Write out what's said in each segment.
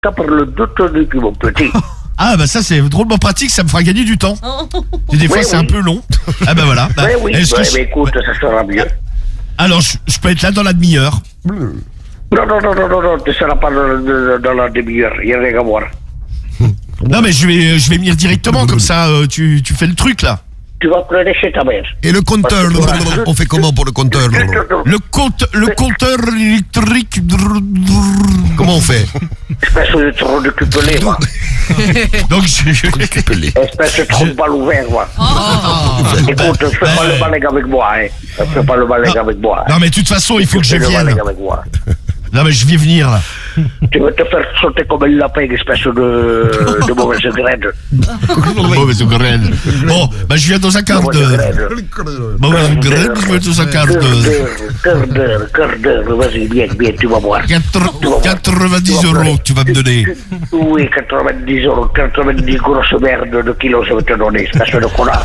pour le doute mon petit. Ah bah ça c'est drôlement pratique, ça me fera gagner du temps. Et des fois Oui, c'est oui. un peu long. Ah bah voilà. Bah, Oui, est-ce que mais écoute, ça sera mieux. Alors je peux être là dans la demi-heure. Non, tu ne seras pas dans la demi-heure, il n'y a rien à voir. Non mais je vais venir directement comme ça tu fais le truc là. Tu vas pleurer chez ta mère. Et le compteur, on fait comment pour le compteur? Le compteur électrique. Comment on fait? Espèce de trou de cupelé, moi. Donc Espèce de trou de balle ouvert, moi. Écoute, fais pas le balègue avec moi, hein. Fais pas le balègue avec moi. Non mais de toute façon il faut que je Fais le vienne. balègue avec moi. Non mais je vais venir là. Tu veux te faire sauter comme un lapin, espèce de mauvaise graine. Mauvaise graine. Bon, bah je viens dans un quart Mauvaise d'heure. graine. Mauvaise graine, je viens dans un quart d'heure. Quart d'heure, vas-y, bien, tu vas voir. 90 € tu vas me donner. Oui, 90 €, 90 grosses merdes de kilos, je vais te donner, espèce de connard.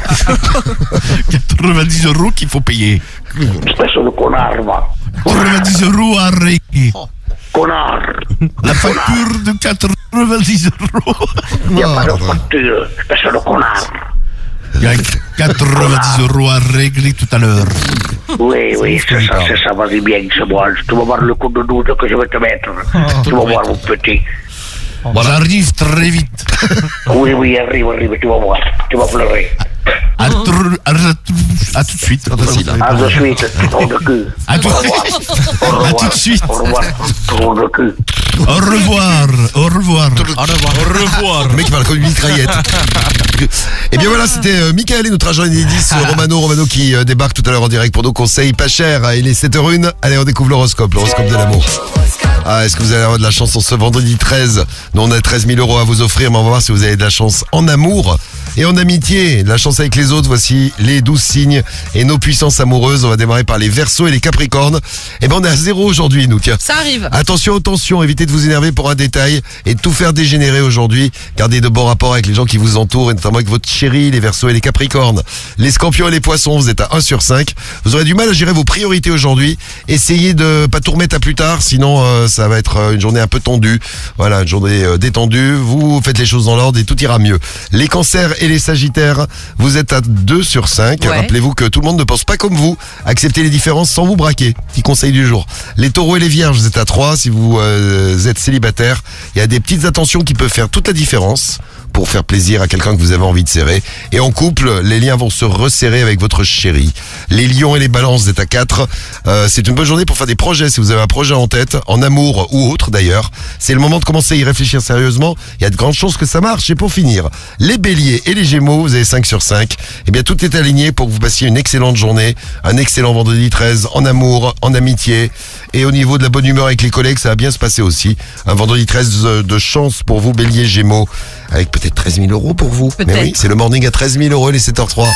90 € qu'il faut payer. Espèce de connard, va. 90 € à régler. Connard. La facture de 90 €. Il n'y a pas de facture, espèce de connard. Il y a 90 € à régler tout à l'heure. Oui, c'est ça, vas-y bien, c'est moi. Tu vas voir le coup de doute que je vais te mettre. Tu vas voir, mon petit. J'arrive très vite. Oui, arrive, tu vas voir. Tu vas pleurer. À tout de suite. À de suite, trou de cul. À tout de suite. Au revoir, trou de cul. Au revoir. Le mec parle comme une mitraillette. Et bien voilà, c'était Michael et notre agent Enedis, Romano qui débarque tout à l'heure en direct pour nos conseils pas chers. Il est 7h01. Allez, on découvre l'horoscope de l'amour. Ah, est-ce que vous allez avoir de la chance en ce vendredi 13? Nous, on a 13 000 € à vous offrir, mais on va voir si vous avez de la chance en amour et en amitié. De la chance avec les autres, voici les 12 signes et nos puissances amoureuses. On va démarrer par les Verseaux et les Capricornes. Et ben, on est à 0 aujourd'hui, nous, tiens. Ça arrive. Attention, évitez de vous énerver pour un détail et de tout faire dégénérer aujourd'hui. Gardez de bons rapports avec les gens qui vous entourent et notamment avec votre chérie, les Verseaux et les Capricornes. Les Scorpions et les Poissons, vous êtes à 1 sur 5. Vous aurez du mal à gérer vos priorités aujourd'hui. Essayez de pas tout remettre à plus tard, sinon ça va être une journée un peu tendue. Voilà, une journée détendue. Vous faites les choses dans l'ordre et tout ira mieux. Les Cancers et les Sagittaires, vous êtes à 2 sur 5. Ouais. Rappelez-vous que tout le monde ne pense pas comme vous. Acceptez les différences sans vous braquer. Petit conseil du jour. Les Taureaux et les Vierges, vous êtes à 3. Si vous êtes célibataire, il y a des petites attentions qui peuvent faire toute la différence pour faire plaisir à quelqu'un que vous avez envie de serrer. Et en couple, les liens vont se resserrer avec votre chérie. Les Lions et les Balances, vous êtes à 4. C'est une bonne journée pour faire des projets. Si vous avez un projet en tête, en amour ou autre d'ailleurs, c'est le moment de commencer à y réfléchir sérieusement. Il y a de grandes chances que ça marche. Et pour finir, les Béliers et les Gémeaux, vous avez 5 sur 5. Eh bien, tout est aligné pour que vous passiez une excellente journée, un excellent vendredi 13 en amour, en amitié. Et au niveau de la bonne humeur avec les collègues, ça va bien se passer aussi. Un vendredi 13 de chance pour vous, Bélier, Gémeaux, avec peut-être 13 000 € pour vous. Peut-être. Mais oui, c'est le morning à 13 000 €, les 7h03.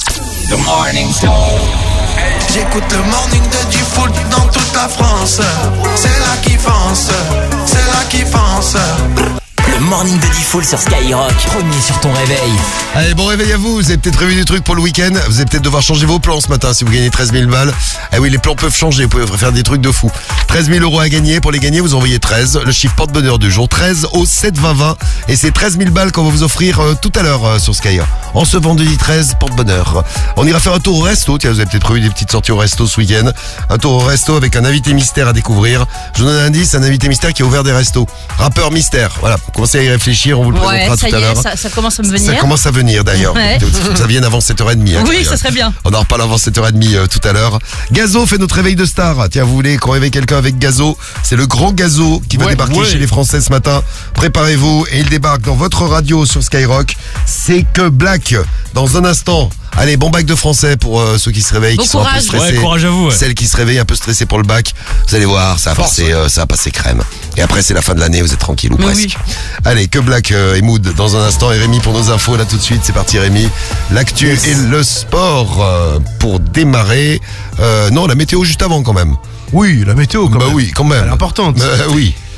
J'écoute le morning de du foot dans toute la France. C'est là qui fonce, c'est là qui fonce. Le morning de Diffoul sur Skyrock, premier sur ton réveil. Allez, bon réveil à vous. Vous avez peut-être prévu des trucs pour le week-end. Vous allez peut-être devoir changer vos plans ce matin si vous gagnez 13 000 balles. Eh oui, les plans peuvent changer. Vous pouvez faire des trucs de fou. 13 000 € à gagner. Pour les gagner, vous envoyez 13. Le chiffre porte-bonheur du jour. 13 au 7 20 20. Et c'est 13 000 balles qu'on va vous offrir tout à l'heure sur Skyrock. En ce vendredi 13, porte-bonheur. On ira faire un tour au resto. Tiens, vous avez peut-être prévu des petites sorties au resto ce week-end. Un tour au resto avec un invité mystère à découvrir. Je vous donne un indice, un invité mystère qui a ouvert des restos. Rappeur mystère. Voilà, commencez à y réfléchir. On vous le présentera ça tout à y est, l'heure. ça commence à me venir. Ça commence à venir d'ailleurs. Ouais. Faut que ça vienne avant 7h30. Hein, Oui, ça serait bien. On en reparle avant 7h30 tout à l'heure. Gazo fait notre réveil de star. Tiens, vous voulez qu'on réveille quelqu'un avec Gazo? C'est le grand Gazo qui va débarquer chez les Français ce matin. Préparez-vous et il débarque dans votre radio sur Skyrock. C'est que Black. Dans un instant. Allez, bon bac de français pour ceux qui se réveillent, Bon qui sont un peu courage. stressés. Ouais, courage à vous. Ouais. Celles qui se réveillent un peu stressées pour le bac. Vous allez voir, ça va passer crème. Et après, c'est la fin de l'année, vous êtes tranquille ou Mais presque. oui. Allez, que Black et Mood dans un instant. Et Rémi pour nos infos, là tout de suite. C'est parti Rémi. L'actu et le sport pour démarrer. Non, la météo juste avant quand même. Oui, la météo quand Bah même. oui, quand même. Elle est importante. Oui.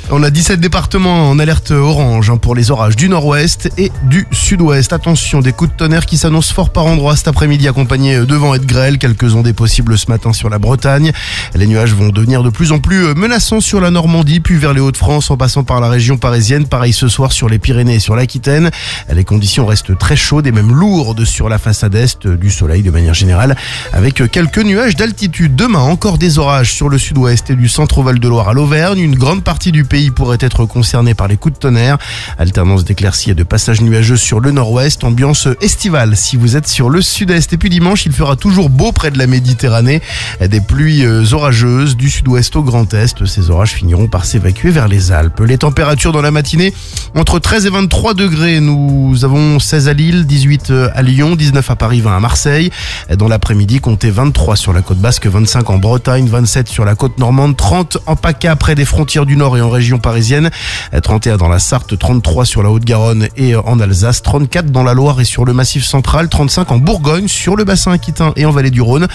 On a 17 départements en alerte orange pour les orages du nord-ouest et du sud-ouest. Attention, des coups de tonnerre qui s'annoncent fort par endroits cet après-midi, accompagnés de vent et de grêle. Quelques ondées possibles ce matin sur la Bretagne. Les nuages vont devenir de plus en plus menaçants sur la Normandie, puis vers les Hauts-de-France en passant par la région parisienne. Pareil ce soir sur les Pyrénées et sur l'Aquitaine. Les conditions restent très chaudes et même lourdes sur la façade est, du soleil de manière générale, avec quelques nuages d'altitude. Demain, encore des orages sur le sud-ouest et du centre au Val-de-Loire à l'Auvergne. Une grande partie du pays pourrait être concernée par les coups de tonnerre. Alternance d'éclaircies et de passages nuageux sur le nord-ouest. Ambiance estivale si vous êtes sur le sud-est. Et puis dimanche, il fera toujours beau près de la Méditerranée. Des pluies orageuses du sud-ouest au Grand Est. Ces orages finiront par s'évacuer vers les Alpes. Les températures dans la matinée, entre 13 et 23 degrés. Nous avons 16 à Lille, 18 à Lyon, 19 à Paris, 20 à Marseille. Dans l'après-midi, comptez 23 sur la côte basque, 25 en Bretagne, 27 sur la côte normande, 30 en PACA près des frontières du Nord et en région parisienne, 31 dans la Sarthe, 33 sur la Haute-Garonne et en Alsace, 34 dans la Loire et sur le Massif central, 35 en Bourgogne, sur le bassin aquitain et en vallée du Rhône,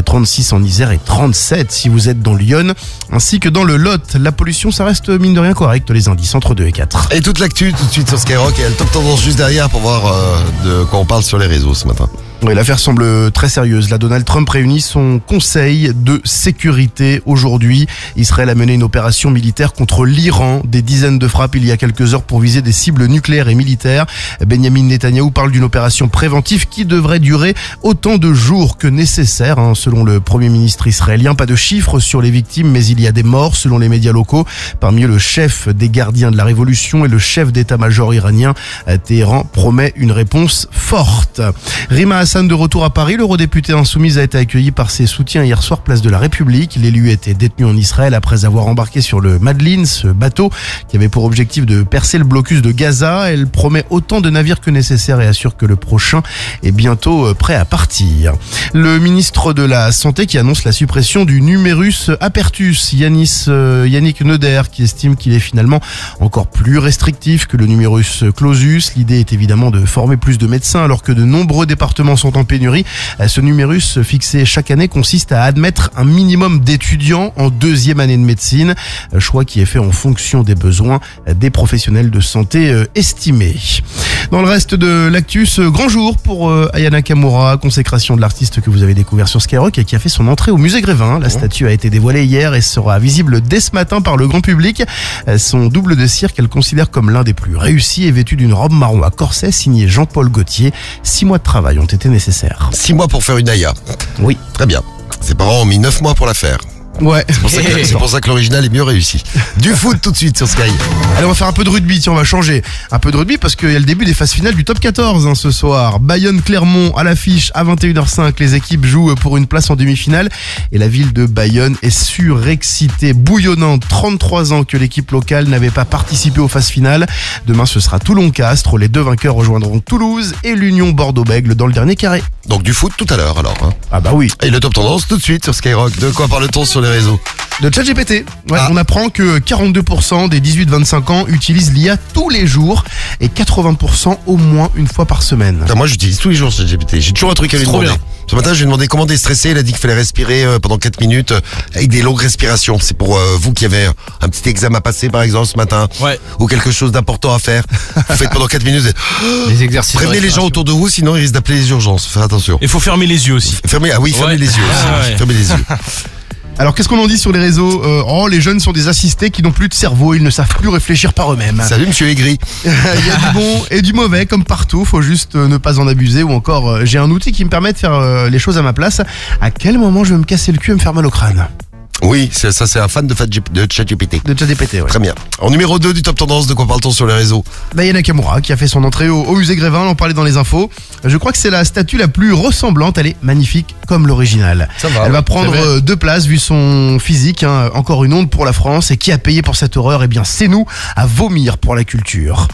36 en Isère et 37 si vous êtes dans l'Yonne, ainsi que dans le Lot. La pollution, ça reste mine de rien correct, les indices entre 2 et 4. Et toute l'actu tout de suite sur Skyrock, et le top tendance juste derrière pour voir de quoi on parle sur les réseaux ce matin. Oui, l'affaire semble très sérieuse. Là, Donald Trump réunit son conseil de sécurité aujourd'hui. Israël a mené une opération militaire contre l'Iran. Des dizaines de frappes il y a quelques heures pour viser des cibles nucléaires et militaires. Benjamin Netanyahou parle d'une opération préventive qui devrait durer autant de jours que nécessaire, selon le Premier ministre israélien. Pas de chiffres sur les victimes, mais il y a des morts selon les médias locaux. Parmi eux, le chef des gardiens de la révolution et le chef d'état-major iranien. Téhéran promet une réponse forte. Rima Hassan de retour à Paris, l'eurodéputée insoumise a été accueillie par ses soutiens hier soir place de la République. L'élu était détenu en Israël après avoir embarqué sur le Madeleine, ce bateau qui avait pour objectif de percer le blocus de Gaza. Elle promet autant de navires que nécessaire et assure que le prochain est bientôt prêt à partir. Le ministre de la Santé qui annonce la suppression du numerus apertus, Yannick Neuder, qui estime qu'il est finalement encore plus restrictif que le numerus clausus. L'idée est évidemment de former plus de médecins alors que de nombreux départements sont en pénurie. Ce numérus fixé chaque année consiste à admettre un minimum d'étudiants en 2e année de médecine, choix qui est fait en fonction des besoins des professionnels de santé estimés. Dans le reste de l'actu, ce grand jour pour Aya Nakamura, consécration de l'artiste que vous avez découvert sur Skyrock et qui a fait son entrée au musée Grévin. La statue a été dévoilée hier et sera visible dès ce matin par le grand public. Son double de cire qu'elle considère comme l'un des plus réussis est vêtu d'une robe marron à corset signée Jean-Paul Gaultier. 6 mois de travail ont été nécessaires. 6 mois pour faire une Aya. Oui. Très bien. Ses parents ont mis 9 mois pour la faire. Ouais. C'est pour ça que l'original est mieux réussi. Du foot tout de suite sur Sky. Allez, on va faire un peu de rugby, tiens, on va changer. Un peu de rugby parce qu'il y a le début des phases finales du top 14 ce soir. Bayonne-Clermont à l'affiche à 21h05. Les équipes jouent pour une place en demi-finale et la ville de Bayonne est surexcitée, bouillonnante. 33 ans que l'équipe locale n'avait pas participé aux phases finales. Demain, ce sera Toulon-Castres. Les deux vainqueurs rejoindront Toulouse et l'Union Bordeaux-Bègles dans le dernier carré. Donc du foot tout à l'heure alors. Ah bah oui. Et le top tendance tout de suite sur Skyrock. De quoi parle-t-on sur les réseaux? De ChatGPT. Ouais, on apprend que 42% des 18-25 ans utilisent l'IA tous les jours et 80% au moins une fois par semaine. Putain, moi j'utilise tous les jours ChatGPT. J'ai toujours un truc à lui demander. Ce matin, je lui ai demandé comment déstresser. Il a dit qu'il fallait respirer pendant 4 minutes avec des longues respirations. C'est pour vous qui avez un petit examen à passer par exemple ce matin, ou quelque chose d'important à faire. Vous faites pendant 4 minutes. Les exercices. Prévenez les gens autour de vous, sinon ils risquent d'appeler les urgences. Faites attention. Il faut fermer les yeux aussi. Fermez les yeux aussi. Fermez les yeux. Alors qu'est-ce qu'on en dit sur les réseaux? Les jeunes sont des assistés qui n'ont plus de cerveau, ils ne savent plus réfléchir par eux-mêmes. Salut monsieur Aigri. Il y a du bon et du mauvais comme partout, faut juste ne pas en abuser. Ou encore j'ai un outil qui me permet de faire les choses à ma place. À quel moment je vais me casser le cul et me faire mal au crâne? Oui, ça c'est un fan de ChatGPT. De ChatGPT, ouais. Très bien. En numéro 2 du top tendance, de quoi parle-t-on sur les réseaux? Aya Nakamura qui a fait son entrée au musée Grévin, on en parlait dans les infos. Je crois que c'est la statue la plus ressemblante, elle est magnifique comme l'original. Elle va prendre 2 places vu son physique, encore une honte pour la France. Et qui a payé pour cette horreur? Eh bien c'est nous, à vomir pour la culture.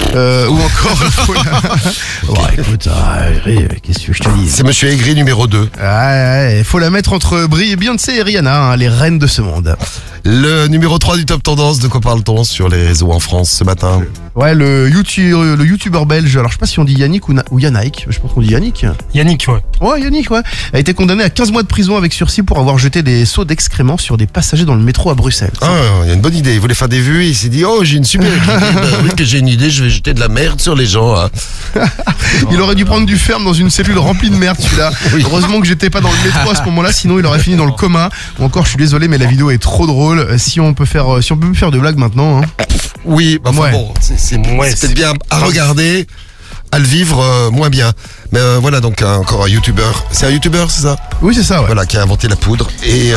Ou encore... écoute, qu'est-ce que je te dis? C'est monsieur Aigri numéro 2. Il faut la mettre entre Beyoncé et Rihanna, les reines de ce monde. Le numéro 3 du top tendance, de quoi parle-t-on sur les réseaux en France ce matin? Ouais, le youtubeur belge, alors je sais pas si on dit Yannick ou Yannick, je pense qu'on dit Yannick. Yannick, ouais. Ouais, Yannick, ouais. A été condamné à 15 mois de prison avec sursis pour avoir jeté des seaux d'excréments sur des passagers dans le métro à Bruxelles. Ah, il y a une bonne idée. Il voulait faire des vues et il s'est dit, oh, j'ai une super idée. Oui, que j'ai une idée, je vais jeter de la merde sur les gens. Hein. Il aurait dû prendre du ferme dans une cellule remplie de merde, celui-là. Oui. Heureusement que j'étais pas dans le métro à ce moment-là, sinon il aurait fini dans le coma. Ou encore, je suis désolé, mais la vidéo est trop drôle. Si on peut plus faire de blagues maintenant, hein. Oui, bah, enfin Ouais. bon, c'est Ouais, peut-être bien à regarder, à le vivre moins bien. Mais voilà, donc encore un youtubeur. C'est un youtubeur, c'est ça? Oui, c'est ça, ouais. Voilà, qui a inventé la poudre et,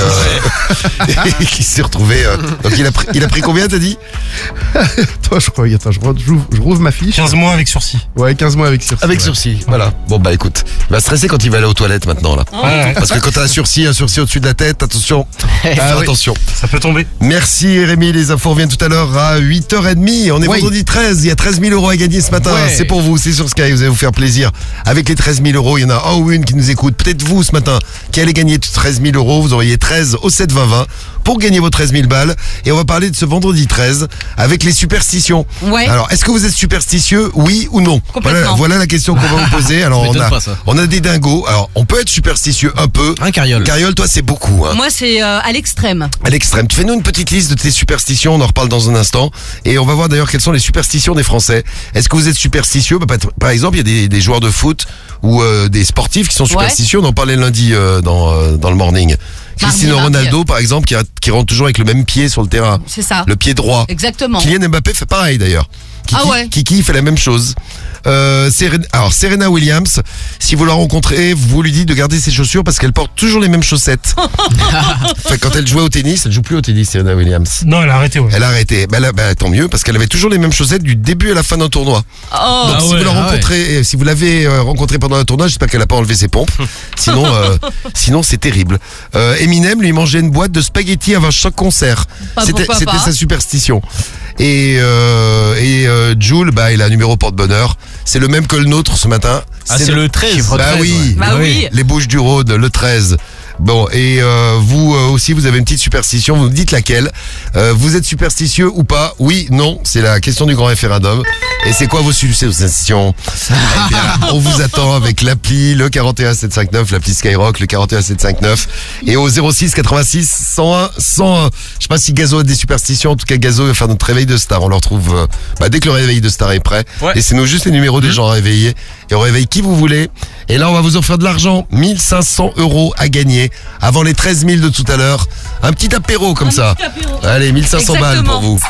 et qui s'est retrouvé. Donc il a pris combien, t'as dit? Attends, je rouvre ma fiche. 15 mois avec sursis. Ouais, 15 mois avec sursis. Avec ouais. sursis, voilà. Bon bah écoute, il va stresser quand il va aller aux toilettes maintenant là. Ouais, Parce que quand t'as un sursis au-dessus de la tête, attention, Ah oui. attention. ça peut tomber. Merci Rémi, les infos reviennent tout à l'heure à 8h30. On est Oui. vendredi 13, il y a 13 000 € à gagner ce matin. Ouais. C'est pour vous, c'est sur Sky, vous allez vous faire plaisir. Avec les 13 000 €, il y en a un ou une qui nous écoute. Peut-être vous ce matin qui allez gagner 13 000 €. Vous envoyez 13 au 7 20 20 pour gagner vos 13 000 balles. Et on va parler de ce vendredi 13 avec les superstitions. Ouais. Alors, est-ce que vous êtes superstitieux, oui ou non? Complètement. Voilà la question qu'on va vous poser. Alors, m'étonne pas, ça. on a des dingos. Alors, on peut être superstitieux un peu. Un carriole. Carriole, toi, c'est beaucoup. Hein. Moi, c'est à l'extrême. À l'extrême. Tu fais-nous une petite liste de tes superstitions, on en reparle dans un instant. Et on va voir d'ailleurs quelles sont les superstitions des Français. Est-ce que vous êtes superstitieux? Par exemple, il y a des joueurs de foot ou des sportifs qui sont superstitieux. On en parlait lundi dans le morning. Cristiano Mardi. Ronaldo, par exemple, qui rentre toujours avec le même pied sur le terrain. C'est ça. Le pied droit. Exactement. Kylian Mbappé fait pareil d'ailleurs. Kiki fait la même chose. Alors Serena Williams, si vous la rencontrez, vous lui dites de garder ses chaussures parce qu'elle porte toujours les mêmes chaussettes. Enfin, quand elle jouait au tennis, elle joue plus au tennis, Serena Williams. Non, elle a arrêté, ouais. Elle a arrêté. Tant mieux parce qu'elle avait toujours les mêmes chaussettes du début à la fin d'un tournoi. Oh. Donc si vous la rencontrez, si vous l'avez rencontrée pendant un tournoi, j'espère qu'elle a pas enlevé ses pompes. Sinon c'est terrible. Eminem lui mangeait une boîte de spaghettis avant chaque concert. C'était sa superstition. Et Jules, il a un numéro porte-bonheur. C'est le même que le nôtre ce matin. C'est le 13. Bah oui. Bah oui. Les Bouches-du-Rhône, le 13. Bon, et vous aussi, vous avez une petite superstition, vous me dites laquelle. Vous êtes superstitieux ou pas? Oui, non, c'est la question du grand référendum. Et c'est quoi vos superstitions? Eh bien, on vous attend avec l'appli, le 41759, l'appli Skyrock, le 41759. Et au 06 86 101 101. Je sais pas si Gazo a des superstitions, en tout cas Gazo va faire notre réveil de star. On le retrouve dès que le réveil de star est prêt. Ouais. Laissez-nous juste les numéros des gens réveillés. Et on réveille qui vous voulez. Et là, on va vous offrir de l'argent. 1500 € à gagner. Avant les 13 000 de tout à l'heure. Un petit apéro comme ça. petit apéro. Allez, 1500 balles pour Exactement. vous.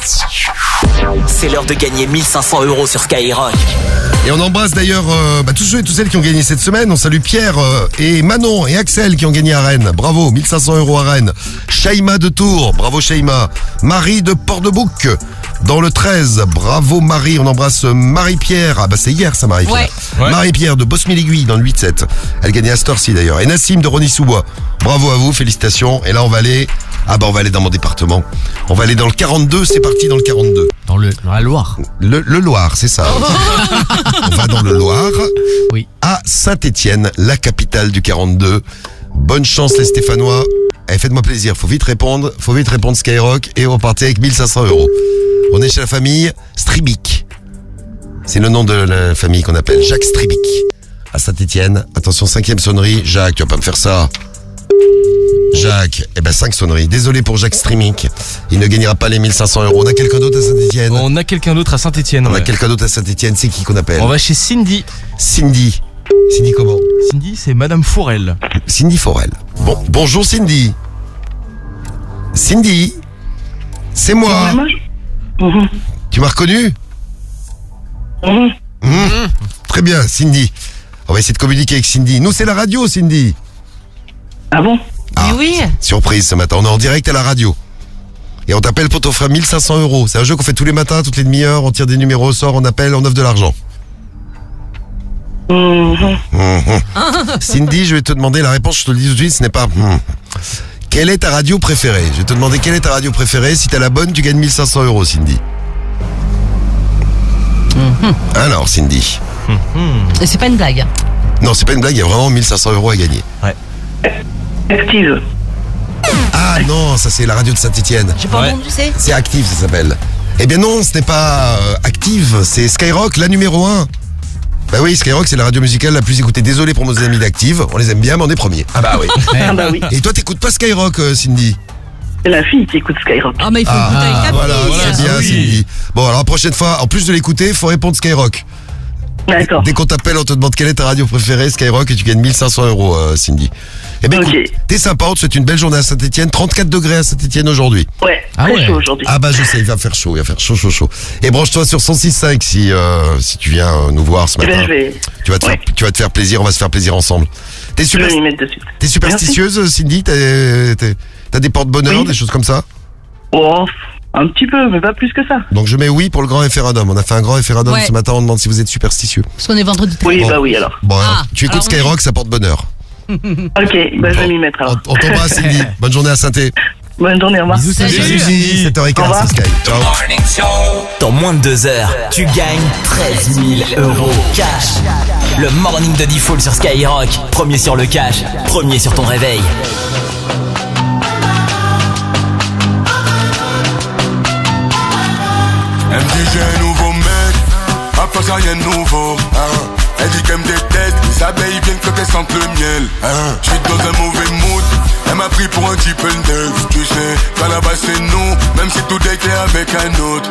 C'est l'heure de gagner 1500 € sur Skyrock. Et on embrasse d'ailleurs tous ceux et toutes celles qui ont gagné cette semaine. On salue Pierre et Manon et Axel qui ont gagné à Rennes. Bravo, 1500 € à Rennes. Shaima de Tours, bravo Shaima. Marie de Port-de-Bouc dans le 13. Bravo Marie, on embrasse Marie-Pierre. Ah c'est hier ça Marie-Pierre. Ouais. Marie-Pierre de Bosmil-Aiguille dans le 8-7. Elle gagnait à Storcy d'ailleurs. Et Nassim de Rony-sous-Bois. Bravo à vous, félicitations. Et là on va aller dans mon département. On va aller dans le 42, c'est parti dans le 42. Dans la Loire. Le Loir, c'est ça. On va dans le Loir. Oui. À Saint-Étienne, la capitale du 42. Bonne chance les Stéphanois. Faites-moi plaisir, faut vite répondre Skyrock et on repartit avec 1500 €. On est chez la famille Stribic. C'est le nom de la famille qu'on appelle Jacques Stribic. À Saint-Étienne, attention 5e sonnerie. Jacques, tu vas pas me faire ça. Jacques, 5 sonneries. Désolé pour Jacques Stribic. Il ne gagnera pas les 1500 €. On a quelqu'un d'autre à Saint-Étienne. On a quelqu'un d'autre à Saint-Étienne. On a quelqu'un d'autre à Saint-Étienne. C'est qui qu'on appelle? On va chez Cindy. Cindy. Cindy comment? Cindy, c'est Madame Fourel. Cindy Forel. Bonjour Cindy. Cindy. C'est moi. Tu m'as reconnu? Très bien, Cindy. On va essayer de communiquer avec Cindy. Nous, c'est la radio, Cindy. Ah bon? Mais oui. Surprise ce matin. On est en direct à la radio. Et on t'appelle pour t'offrir 1500 €. C'est un jeu qu'on fait tous les matins, toutes les demi-heures. On tire des numéros au sort, on appelle, on offre de l'argent. Cindy, je vais te demander la réponse, je te le dis tout de suite, ce n'est pas... Quelle est ta radio préférée? Je vais te demander quelle est ta radio préférée. Si t'as la bonne, tu gagnes 1500 €, Cindy. Alors, Cindy. Et c'est pas une blague. Non, c'est pas une blague, il y a vraiment 1500 € à gagner. Active. Ah non, ça c'est la radio de Saint-Étienne. J'ai pas entendu, c'est. C'est Active, ça s'appelle. Eh bien non, ce n'est pas Active, Active, c'est Skyrock, la numéro 1. Bah oui, Skyrock, c'est la radio musicale la plus écoutée. Désolé pour nos amis d'Active, on les aime bien, mais on est premiers. Ah bah oui. Ah bah oui. Et toi, t'écoutes pas Skyrock, Cindy? C'est la fille qui écoute Skyrock. Ah, mais il faut écouter avec la Voilà, fille. c'est bien, Cindy. Bon, alors la prochaine fois, en plus de l'écouter, faut répondre Skyrock. D'accord. Dès qu'on t'appelle, on te demande quelle est ta radio préférée, Skyrock, et tu gagnes 1500 €, Cindy. Eh bien, Ok. écoute, t'es sympa, on te souhaite une belle journée à Saint-Etienne. 34 degrés à Saint-Etienne aujourd'hui. Ouais, Ah très ouais. chaud aujourd'hui. Ah bah je sais, il va faire chaud, chaud. Et branche-toi sur 106.5 si tu viens nous voir ce Eh ben, matin. je vais... Tu vas te faire plaisir, on va se faire plaisir ensemble. T'es Je vais m'y mettre dessus. superstitieuse, Cindy? T'as des porte-bonheur, Oui. des choses comme ça? Oh, un petit peu, mais pas plus que ça. Donc je mets oui pour le grand référendum. On a fait un grand référendum Ouais. ce matin, on demande si vous êtes superstitieux. Parce qu'on est vendredi. Oui, Bon. bah oui alors. Bon, alors, Ah, tu écoutes alors, Skyrock, ça porte bonheur. Ok, bah je vais m'y mettre alors. On t'embrasse, Cindy. Bonne journée à Saint-Étienne. Bonne journée, au revoir. Bisous, Cindy. Salut. 7h15, Au revoir. c'est Sky. Ciao. Dans moins de 2 heures, tu gagnes 13 000 € cash. Le morning de D-Fool sur Skyrock. Premier sur le cash, premier sur ton réveil. Elle me dit j'ai un nouveau mec, à part ça rien de nouveau, hein. Elle dit qu'elle me déteste, les abeilles viennent quand elles sentent le miel, hein. Je suis dans un mauvais mood, elle m'a pris pour un type neuf. Tu sais, qu'à la base c'est nous, même si tout est avec un autre.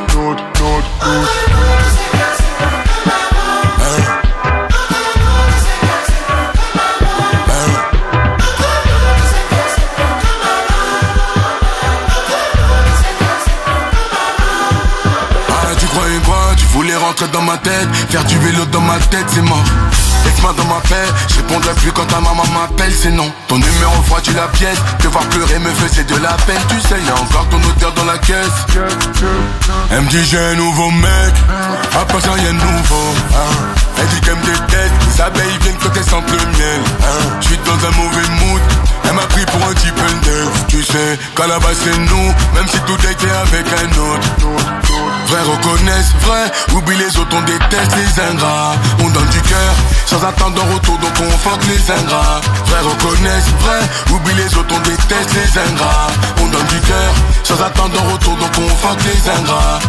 Ah, tu croyais quoi? Tu voulais rentrer dans ma tête, faire du vélo dans ma tête, c'est mort. Laisse-moi dans ma paix, je répondrai plus quand ta maman m'appelle, c'est non. Ton numéro froid, tu la pièce, te voir pleurer me faisait de la peine, tu sais, y'a encore ton odeur dans la caisse. Elle me dit j'ai un nouveau mec, à part ça rien de nouveau, hein. Elle dit qu'elle me déteste, les abeilles viennent quand elles sentent le miel, hein. Je suis dans un mauvais mood, elle m'a pris pour un type neuf. Tu sais, qu'à la base c'est nous, même si tout était avec un autre. Vrai reconnaissent, vrai, oublie les autres, on déteste les ingrats. On donne du cœur, sans attendre un retour, donc on fuck les ingrats. Vrai reconnaissent, vrai, oublie les autres, on déteste les ingrats. On donne du cœur, sans attendre un retour, donc on fuck les ingrats.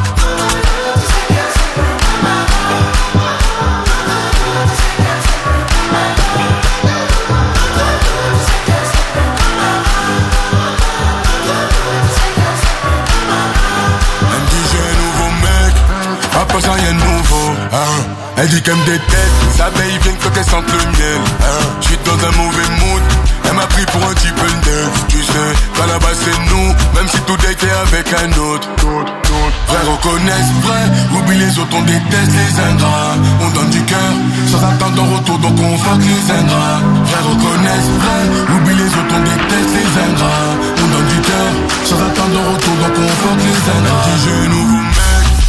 Elle me dit j'ai un nouveau mec, à part ça rien de nouveau, hein. Elle dit qu'elle me déteste, les abeilles viennent quand elles sentent le miel, hein. Je suis dans un mauvais mood, elle m'a pris pour un type neuf. Tu sais, qu'à la base c'est nous, même si tout était avec un autre. Vrai reconnaissent, vrai, oublie les autres, on déteste les ingrats. On donne du cœur, sans attendre un retour, donc on fuck les ingrats. Vrai reconnaissent, vrai, oublie les autres, on déteste les ingrats. On donne du cœur, sans attendre un retour, donc on fuck les ingrats. Elle dit j'ai un nouveau mec.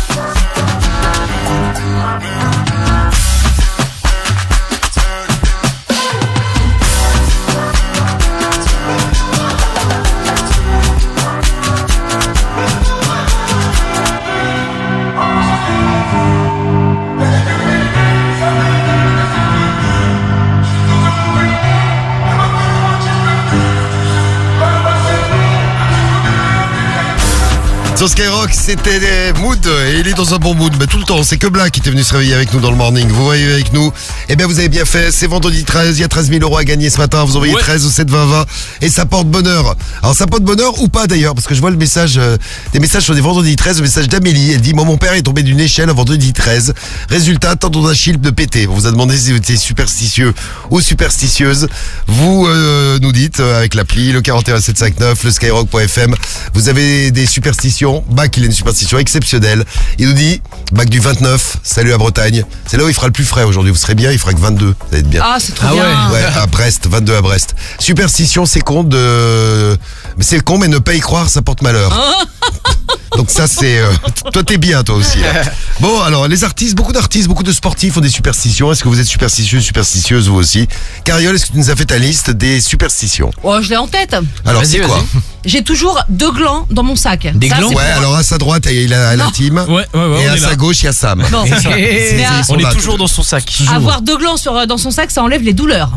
Sur Skyrock, c'était Mood et il est dans un bon mood, mais tout le temps. C'est que Black qui était venu se réveiller avec nous dans le morning. Vous voyez avec nous. Eh bien, vous avez bien fait. C'est vendredi 13. Il y a 13 000 € à gagner ce matin. Vous envoyez 13 au 7 20 20 et ça porte bonheur. Alors, ça porte bonheur ou pas d'ailleurs, parce que je vois le message, des messages sur des vendredis 13. Le message d'Amélie. Elle dit moi, mon père est tombé d'une échelle un vendredi 13. Résultat, tendon d'Achille de pété. On vous a demandé si vous étiez superstitieux ou superstitieuse. Vous nous dites avec l'appli, le 41759, le skyrock.fm. Vous avez des superstitions. Bac, il a une superstition exceptionnelle. Il nous dit, bac du 29, salut à Bretagne. C'est là où il fera le plus frais aujourd'hui. Vous serez bien, il fera que 22. Ça va être bien. Ah, c'est trop bien. Ouais, à Brest, 22 à Brest. Superstition, c'est con mais c'est con, mais ne pas y croire, ça porte malheur. Donc ça, c'est... toi, t'es bien, toi aussi. Là. Bon, alors, les artistes, beaucoup de sportifs ont des superstitions. Est-ce que vous êtes superstitieux, superstitieuse, vous aussi? Cariole, est-ce que tu nous as fait ta liste des superstitions? Oh, je l'ai en tête. Alors, Vas-y, c'est quoi? J'ai toujours 2 glands dans mon sac. Des Ça, glands c'est Ouais, pour- alors à sa droite, il a la team. Ouais, Et on à est sa là. gauche, il y a Sam. Non, Et mais ils sont on là, est toujours dans son sac. avoir 2 glands dans son sac, ça enlève les douleurs.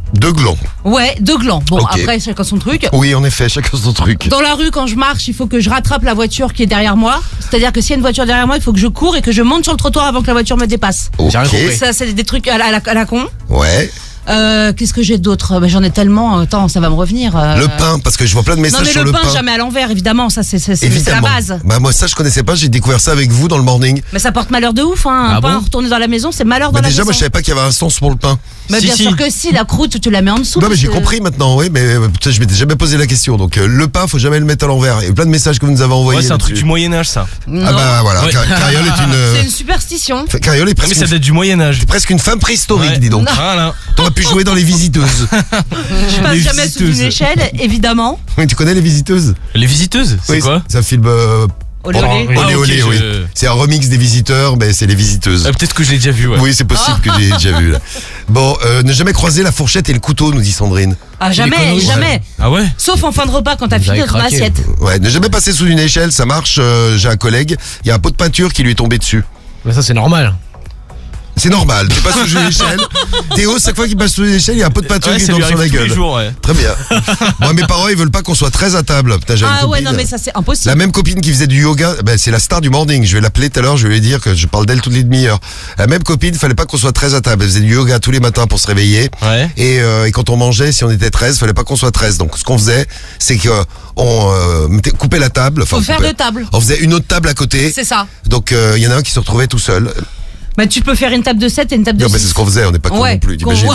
Deux glands. Ouais, 2 glands. Bon, Ok. après, chacun son truc. Oui, en effet, chacun son truc. Dans la rue, quand je marche, il faut que je rattrape la voiture qui est derrière moi. C'est-à-dire que s'il y a une voiture derrière moi, il faut que je cours et que je monte sur le trottoir avant que la voiture me dépasse. Ok. Ça, c'est des trucs à la con. Ouais. Qu'est-ce que j'ai d'autre? J'en ai tellement. Attends, ça va me revenir. Le pain, parce que je vois plein de Non, messages mais sur le le pain, pain. jamais à l'envers, évidemment. Ça, c'est la Évidemment. base. Bah moi ça je connaissais pas, j'ai découvert ça avec vous dans le morning. Mais ça porte malheur de ouf, hein. Un Ah pain bon retourné dans la maison, c'est malheur dans Bah la déjà maison. moi je savais pas qu'il y avait un sens pour le pain. Mais Si, bien si. sûr que si, la croûte, tu la mets en dessous. Non mais parce j'ai que- compris maintenant, oui, mais peut-être je m'étais jamais posé la question. Donc le pain, faut jamais le mettre à l'envers. Il y a plein de messages que vous nous avez envoyés. Ouais, c'est un truc là-dessus. du Moyen-Âge, ça. Non. Ah bah voilà, Ouais. Cariole est C'est une. une superstition. Cariole est Ah, mais presque, ça date du Moyen-Âge. presque une femme préhistorique, Ouais. dis donc. Voilà. T'aurais pu jouer dans les visiteuses. Je passe Les jamais sous une visiteuses. échelle, évidemment. Oui, tu connais les visiteuses? Les visiteuses, c'est Oui, quoi c'est un film. Olé, olé. Olé, Ah, ok, olé, oui. C'est un remix des visiteurs, mais c'est les visiteuses. Ah, peut-être que je l'ai déjà vu, ouais. Oui, c'est possible que j'ai déjà vu. Là. Bon, ne jamais croiser la fourchette et le couteau, nous dit Sandrine. Ah, jamais, conneries, jamais. Ah ouais? Sauf en fin de repas quand t'as Vous fini avez dans ton craqué. assiette. Ouais, ne jamais passer sous une échelle, ça marche. J'ai un collègue, il y a un pot de peinture qui lui est tombé dessus. Mais ça, c'est normal. C'est normal, tu passes sous une échelle. Théo, chaque fois qu'il passe sous une échelle, il y a un pot de peinture Ouais, qui ça tombe lui sur la arrive tous les gueule. jours, ouais. Très bien. Moi, mes parents, ils veulent pas qu'on soit très à table. Putain, j'ai une Ah ouais, copine. non, mais ça, c'est impossible. La même copine qui faisait du yoga, ben, c'est la star du morning. Je vais l'appeler tout à l'heure, je vais lui dire que je parle d'elle toutes les demi-heures. La même copine, fallait pas qu'on soit très à table. Elle faisait du yoga tous les matins pour se réveiller. Ouais. Et quand on mangeait, si on était 13, fallait pas qu'on soit 13. Donc ce qu'on faisait, c'est que on coupait la table. Enfin, Faut faire coupait. deux tables. On faisait une autre table à côté. C'est ça. Donc il y en a un qui se retrouvait tout seul. Bah, tu peux faire une table de 7 et une table de Non, mais 6. c'est ce qu'on faisait. On n'est pas cons Ouais, non plus. con- T'imagines?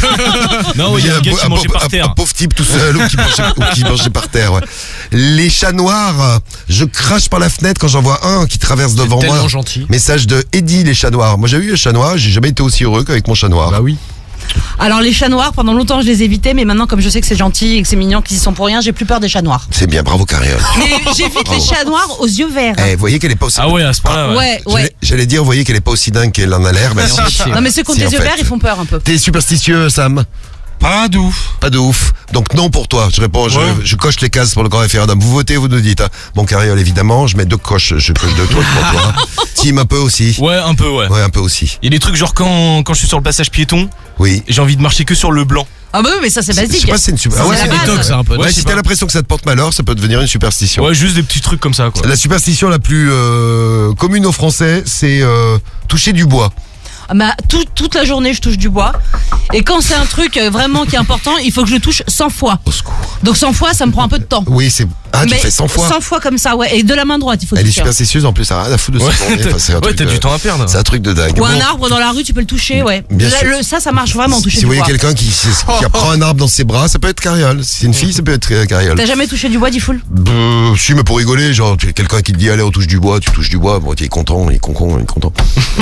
Non, il y a un gars qui mangeait par un terre. pauvre type tout seul ou qui mangeait par terre. Ouais. Les chats noirs, je crache par la fenêtre quand j'en vois un qui traverse devant moi. Tellement gentil. Message de Eddie, les chats noirs. Moi j'ai eu les chats noirs, j'ai jamais été aussi heureux qu'avec mon chat noir. Bah oui. Alors, les chats noirs, pendant longtemps, je les évitais, mais maintenant, comme je sais que c'est gentil et que c'est mignon, qu'ils y sont pour rien, j'ai plus peur des chats noirs. C'est bien, bravo Cariole. Mais j'évite les chats noirs aux yeux verts. Eh, vous voyez qu'elle est pas aussi. Ah ouais, à ce point-là. Ouais, ouais. J'allais dire, vous voyez qu'elle est pas aussi dingue qu'elle en a l'air. Mais Non, mais ceux qui ont Si, des en yeux fait. verts, ils font peur un peu. T'es superstitieux, Sam? Pas d'ouf. Pas de ouf. Donc non pour toi. Je réponds, Ouais. je coche les cases pour le grand référendum. Vous votez, vous nous dites. Hein. Bon, Cariole, évidemment, je mets 2 coches. Je coche 2 trucs pour toi. Tim, un peu aussi. Ouais, un peu, ouais. Ouais, un peu aussi. Il y a des trucs genre quand je suis sur le passage piéton, Oui. j'ai envie de marcher que sur le blanc. Ah bah oui, mais ça, c'est Je basique. sais pas si c'est une super. Ça, Ah ouais, c'est la c'est base. des ça, un peu. Ouais, Ouais, je si sais t'as pas. l'impression que ça te porte malheur, ça peut devenir une superstition. Ouais, juste des petits trucs comme ça, quoi. La superstition la plus commune aux Français, c'est toucher du bois. Ah bah, toute la journée, je touche du bois. Et quand c'est un truc vraiment qui est important, il faut que je le touche 100 fois. Au secours. Donc 100 fois, ça me prend un peu de temps. Oui, c'est. Ah, tu Mais fais 100 fois. 100 fois comme ça, ouais. Et de la main droite, il faut Elle est toucher. superstitieuse en plus, ça a rien à foutre de Ouais, sa journée. Enfin, c'est un ouais, truc t'as de- du temps à perdre. C'est un truc de dingue. Ou Bon, un arbre dans la rue, tu peux le toucher, ouais. Bien sûr. Ça marche vraiment, toucher si du vous voyez bois. quelqu'un qui prend un arbre dans ses bras, ça peut être Cariole. Si c'est une fille, ça peut être Cariole. T'as jamais touché du bois, Diffoul? Si, mais pour rigoler, genre, tu as quelqu'un qui te dit, allez, on touche du bois, tu touches du bois, bon, tu es content, il est content, il est content.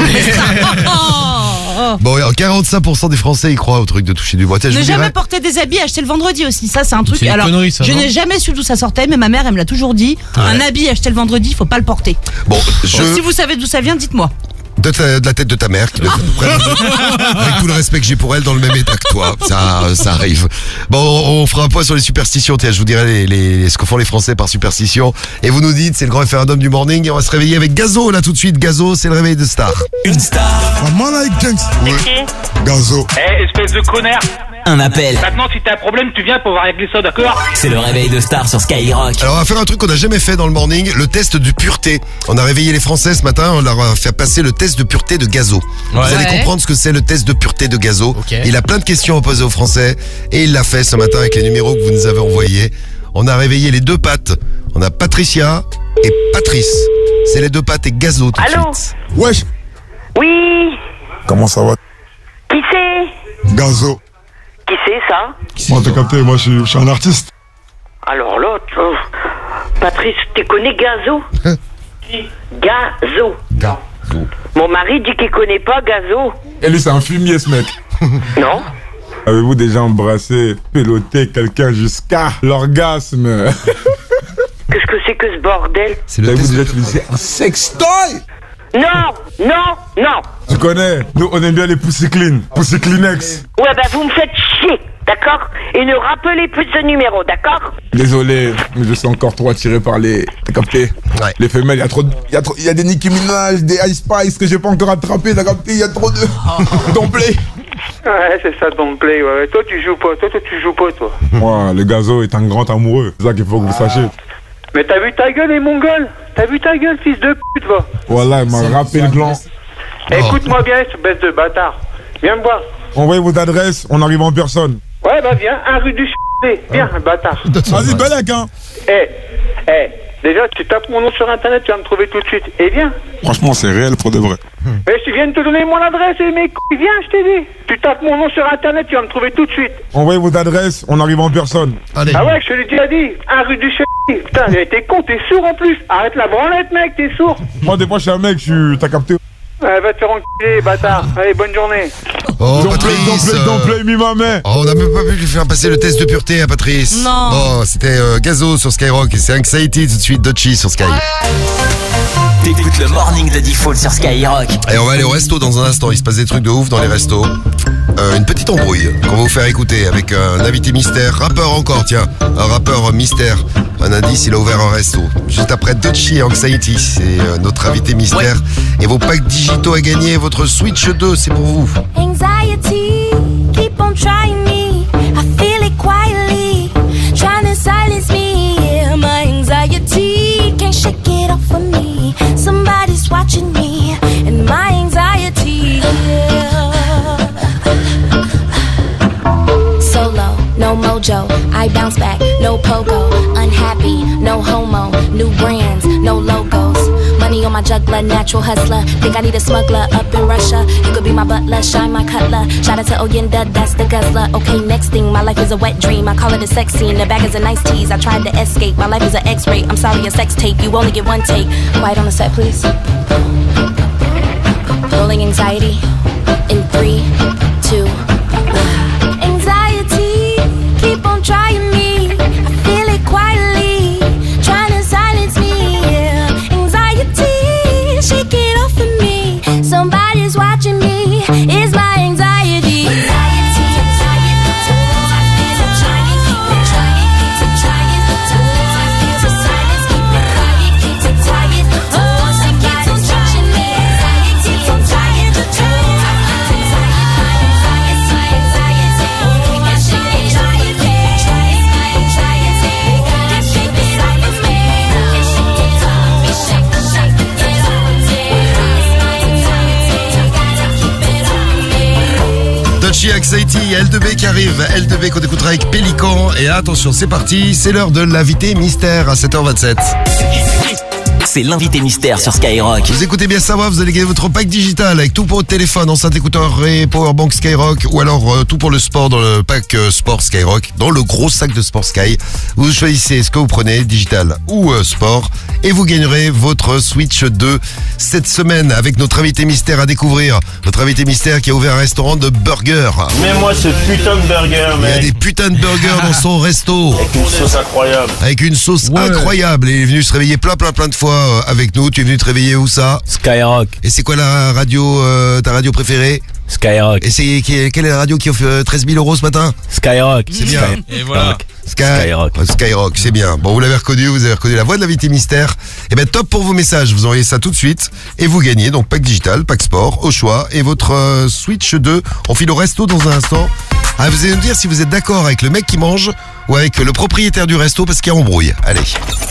Oh. Bon, 45% des Français, ils croient au truc de toucher du bois. Tiens, je Ne vous jamais dirais, porter des habits achetés le vendredi aussi. Ça, c'est un truc. C'est une Alors, connerie, ça, je non n'ai jamais su d'où ça sortait, mais ma mère, elle me l'a toujours dit. Un habit acheté le vendredi, faut pas le porter. bon, Donc, si je, vous savez d'où ça vient, dites-moi. de la tête de ta mère, qui doit être avec tout le respect que j'ai pour elle, dans le même état que toi. Ça arrive. Bon, on fera un point sur les superstitions. Tiens, je vous dirai ce que font les Français par superstition. Et vous nous dites, c'est le grand référendum du morning. Et on va se réveiller avec Gazo, là, tout de suite. Gazo, c'est le réveil de star. Une star, Gazo. Eh, espèce de connard. un appel. Maintenant, si t'as un problème, tu viens pour régler ça, d'accord? C'est le réveil de star sur Skyrock. Alors on va faire un truc qu'on n'a jamais fait dans le morning, le test de pureté. On a réveillé les Français ce matin, on leur a fait passer le test de pureté de Gazo. Vous allez Ouais. comprendre ce que c'est le test de pureté de Gazo. Ok. Il a plein de questions à poser aux Français et il l'a fait ce matin avec les numéros que vous nous avez envoyés. On a réveillé les deux pattes. On a Patricia et Patrice. C'est les deux pattes et Gazo tout de Allô? suite. Wesh, Oui, comment ça va? qui c'est? Gazo. Qui c'est ça? Moi, t'as capté, moi, je suis un artiste. Alors l'autre, Patrice, tu connais Gazo? Gazo. Gazo. Mon mari dit qu'il connaît pas Gazo. Et lui, c'est un fumier, ce mec. Non? Avez-vous déjà embrassé, peloté quelqu'un jusqu'à l'orgasme? Qu'est-ce que c'est que ce bordel? C'est le Avez-vous test. déjà utilisé un sextoy? Non, non, non. Tu connais, nous, on aime bien les poussées clean, poussées Kleenex. Ouais, bah vous me faites chier, d'accord? Et ne rappelez plus ce numéro, d'accord? Désolé, mais je suis encore trop attiré par les... T'as capté? Ouais. Les femelles, il y a des Nicki Minaj, des Ice Spice que j'ai pas encore attrapé, t'as capté? Il y a trop de... d'emblée. Ouais, c'est ça ton play, ouais. Toi, tu joues pas, toi. Moi, le gazo est un grand amoureux. C'est ça qu'il faut que vous sachiez. Mais t'as vu ta gueule, les mongols? T'as vu ta gueule, fils de pute, va? Voilà, il m'a râpé le gland. Écoute-moi bien, ce bête de bâtard. Viens me voir. Envoyez vos adresses, on arrive en personne. Ouais, bah viens, 1 rue du viens, bâtard. Vas-y, Belek, hein. Déjà, tu tapes mon nom sur internet, tu vas me trouver tout de suite. Et viens. Franchement, c'est réel pour de vrai. Mais je viens de te donner mon adresse, et mes couilles, viens, je t'ai dit. Tu tapes mon nom sur internet, tu vas me trouver tout de suite. Envoyez vos adresses, on arrive en personne. Allez. Ah ouais, je te l'ai déjà dit. 1 rue du Putain, t'es con, t'es sourd en plus. Arrête la branlette, mec, t'es sourd. Moi, des fois, je suis un mec, t'as capté. Ouais, va te faire enculer, bâtard. Allez, bonne journée. Oh, Patrice. Mis ma main. Oh, on n'a même pas pu lui faire passer le test de pureté à Patrice. Non. Bon, c'était Gazo sur Skyrock et c'est Anxiety tout de suite Dutchy sur Sky. T'écoutes le morning de Default sur Skyrock. Et on va aller au resto dans un instant, il se passe des trucs de ouf dans les restos. Une petite embrouille qu'on va vous faire écouter avec un invité mystère, rappeur encore, tiens, un rappeur mystère. Un indice, il a ouvert un resto. Juste après Dutchy et Anxiety, c'est notre invité mystère. Et vos packs digitaux à gagner, votre Switch 2, c'est pour vous. Anxiety, keep on trying me. I feel it quietly, trying to silence me. Yeah, my anxiety can't shake it off of me. Somebody's watching me, and my anxiety. Yeah. Solo, no mojo, I bounce back, no pogo. Unhappy, no homo, new brands, no logos. Money on my juggler, natural hustler. Think I need a smuggler up in Russia. You could be my butler, shine my cutler. Shout out to Oyenda, that's the guzzler. Okay, next thing, my life is a wet dream. I call it a sex scene. The bag is a nice tease. I tried to escape. My life is an X-ray. I'm sorry, a sex tape. You only get one take. Quiet on the set, please. Rolling anxiety in 3, 2, 1. Anxiety, keep on trying me. I feel it quietly, trying to silence me. Yeah. Anxiety, shake it off of me. Somebody's watching me. It's my anxiety. Anxiety, anxiety. I feel it trying, keep it trying, keep it trying. I feel the silence, keep it quiet, keep it tired. Oh, somebody's watching me. Anxiety, anxiety. I feel Dutchy, Anxiety, L2B qui arrive. L2B qu'on écoutera avec Pélican. Et attention, c'est parti, c'est l'heure de l'invité mystère à 7h27. C'est l'invité mystère sur Skyrock. Vous écoutez bien ça va, vous allez gagner votre pack digital avec tout pour votre téléphone, enceinte écouteur et powerbank Skyrock, ou alors tout pour le sport dans le pack sport Skyrock, dans le gros sac de sport Sky. Vous choisissez ce que vous prenez, digital ou sport, et vous gagnerez votre Switch 2 cette semaine avec notre invité mystère à découvrir. Notre invité mystère qui a ouvert un restaurant de burgers. Mets-moi ce putain de burger, mec. Il y a des putains de burgers dans son resto. Avec une sauce incroyable. Avec une sauce incroyable. Et il est venu se réveiller plein de fois avec nous. Tu es venu te réveiller où ça? Skyrock. Et c'est quoi la radio, ta radio préférée? Skyrock. Et quelle est la radio qui offre 13 000 € ce matin? Skyrock. C'est bien. Et voilà. Skyrock. Skyrock, c'est bien. Bon, vous l'avez reconnu, vous avez reconnu la voix de l'invité mystère. Et ben top pour vos messages, vous envoyez ça tout de suite et vous gagnez donc pack digital, pack sport au choix et votre Switch 2. On file au resto dans un instant. Ah, vous allez nous dire si vous êtes d'accord avec le mec qui mange ou avec le propriétaire du resto parce qu'il y a embrouille. Allez.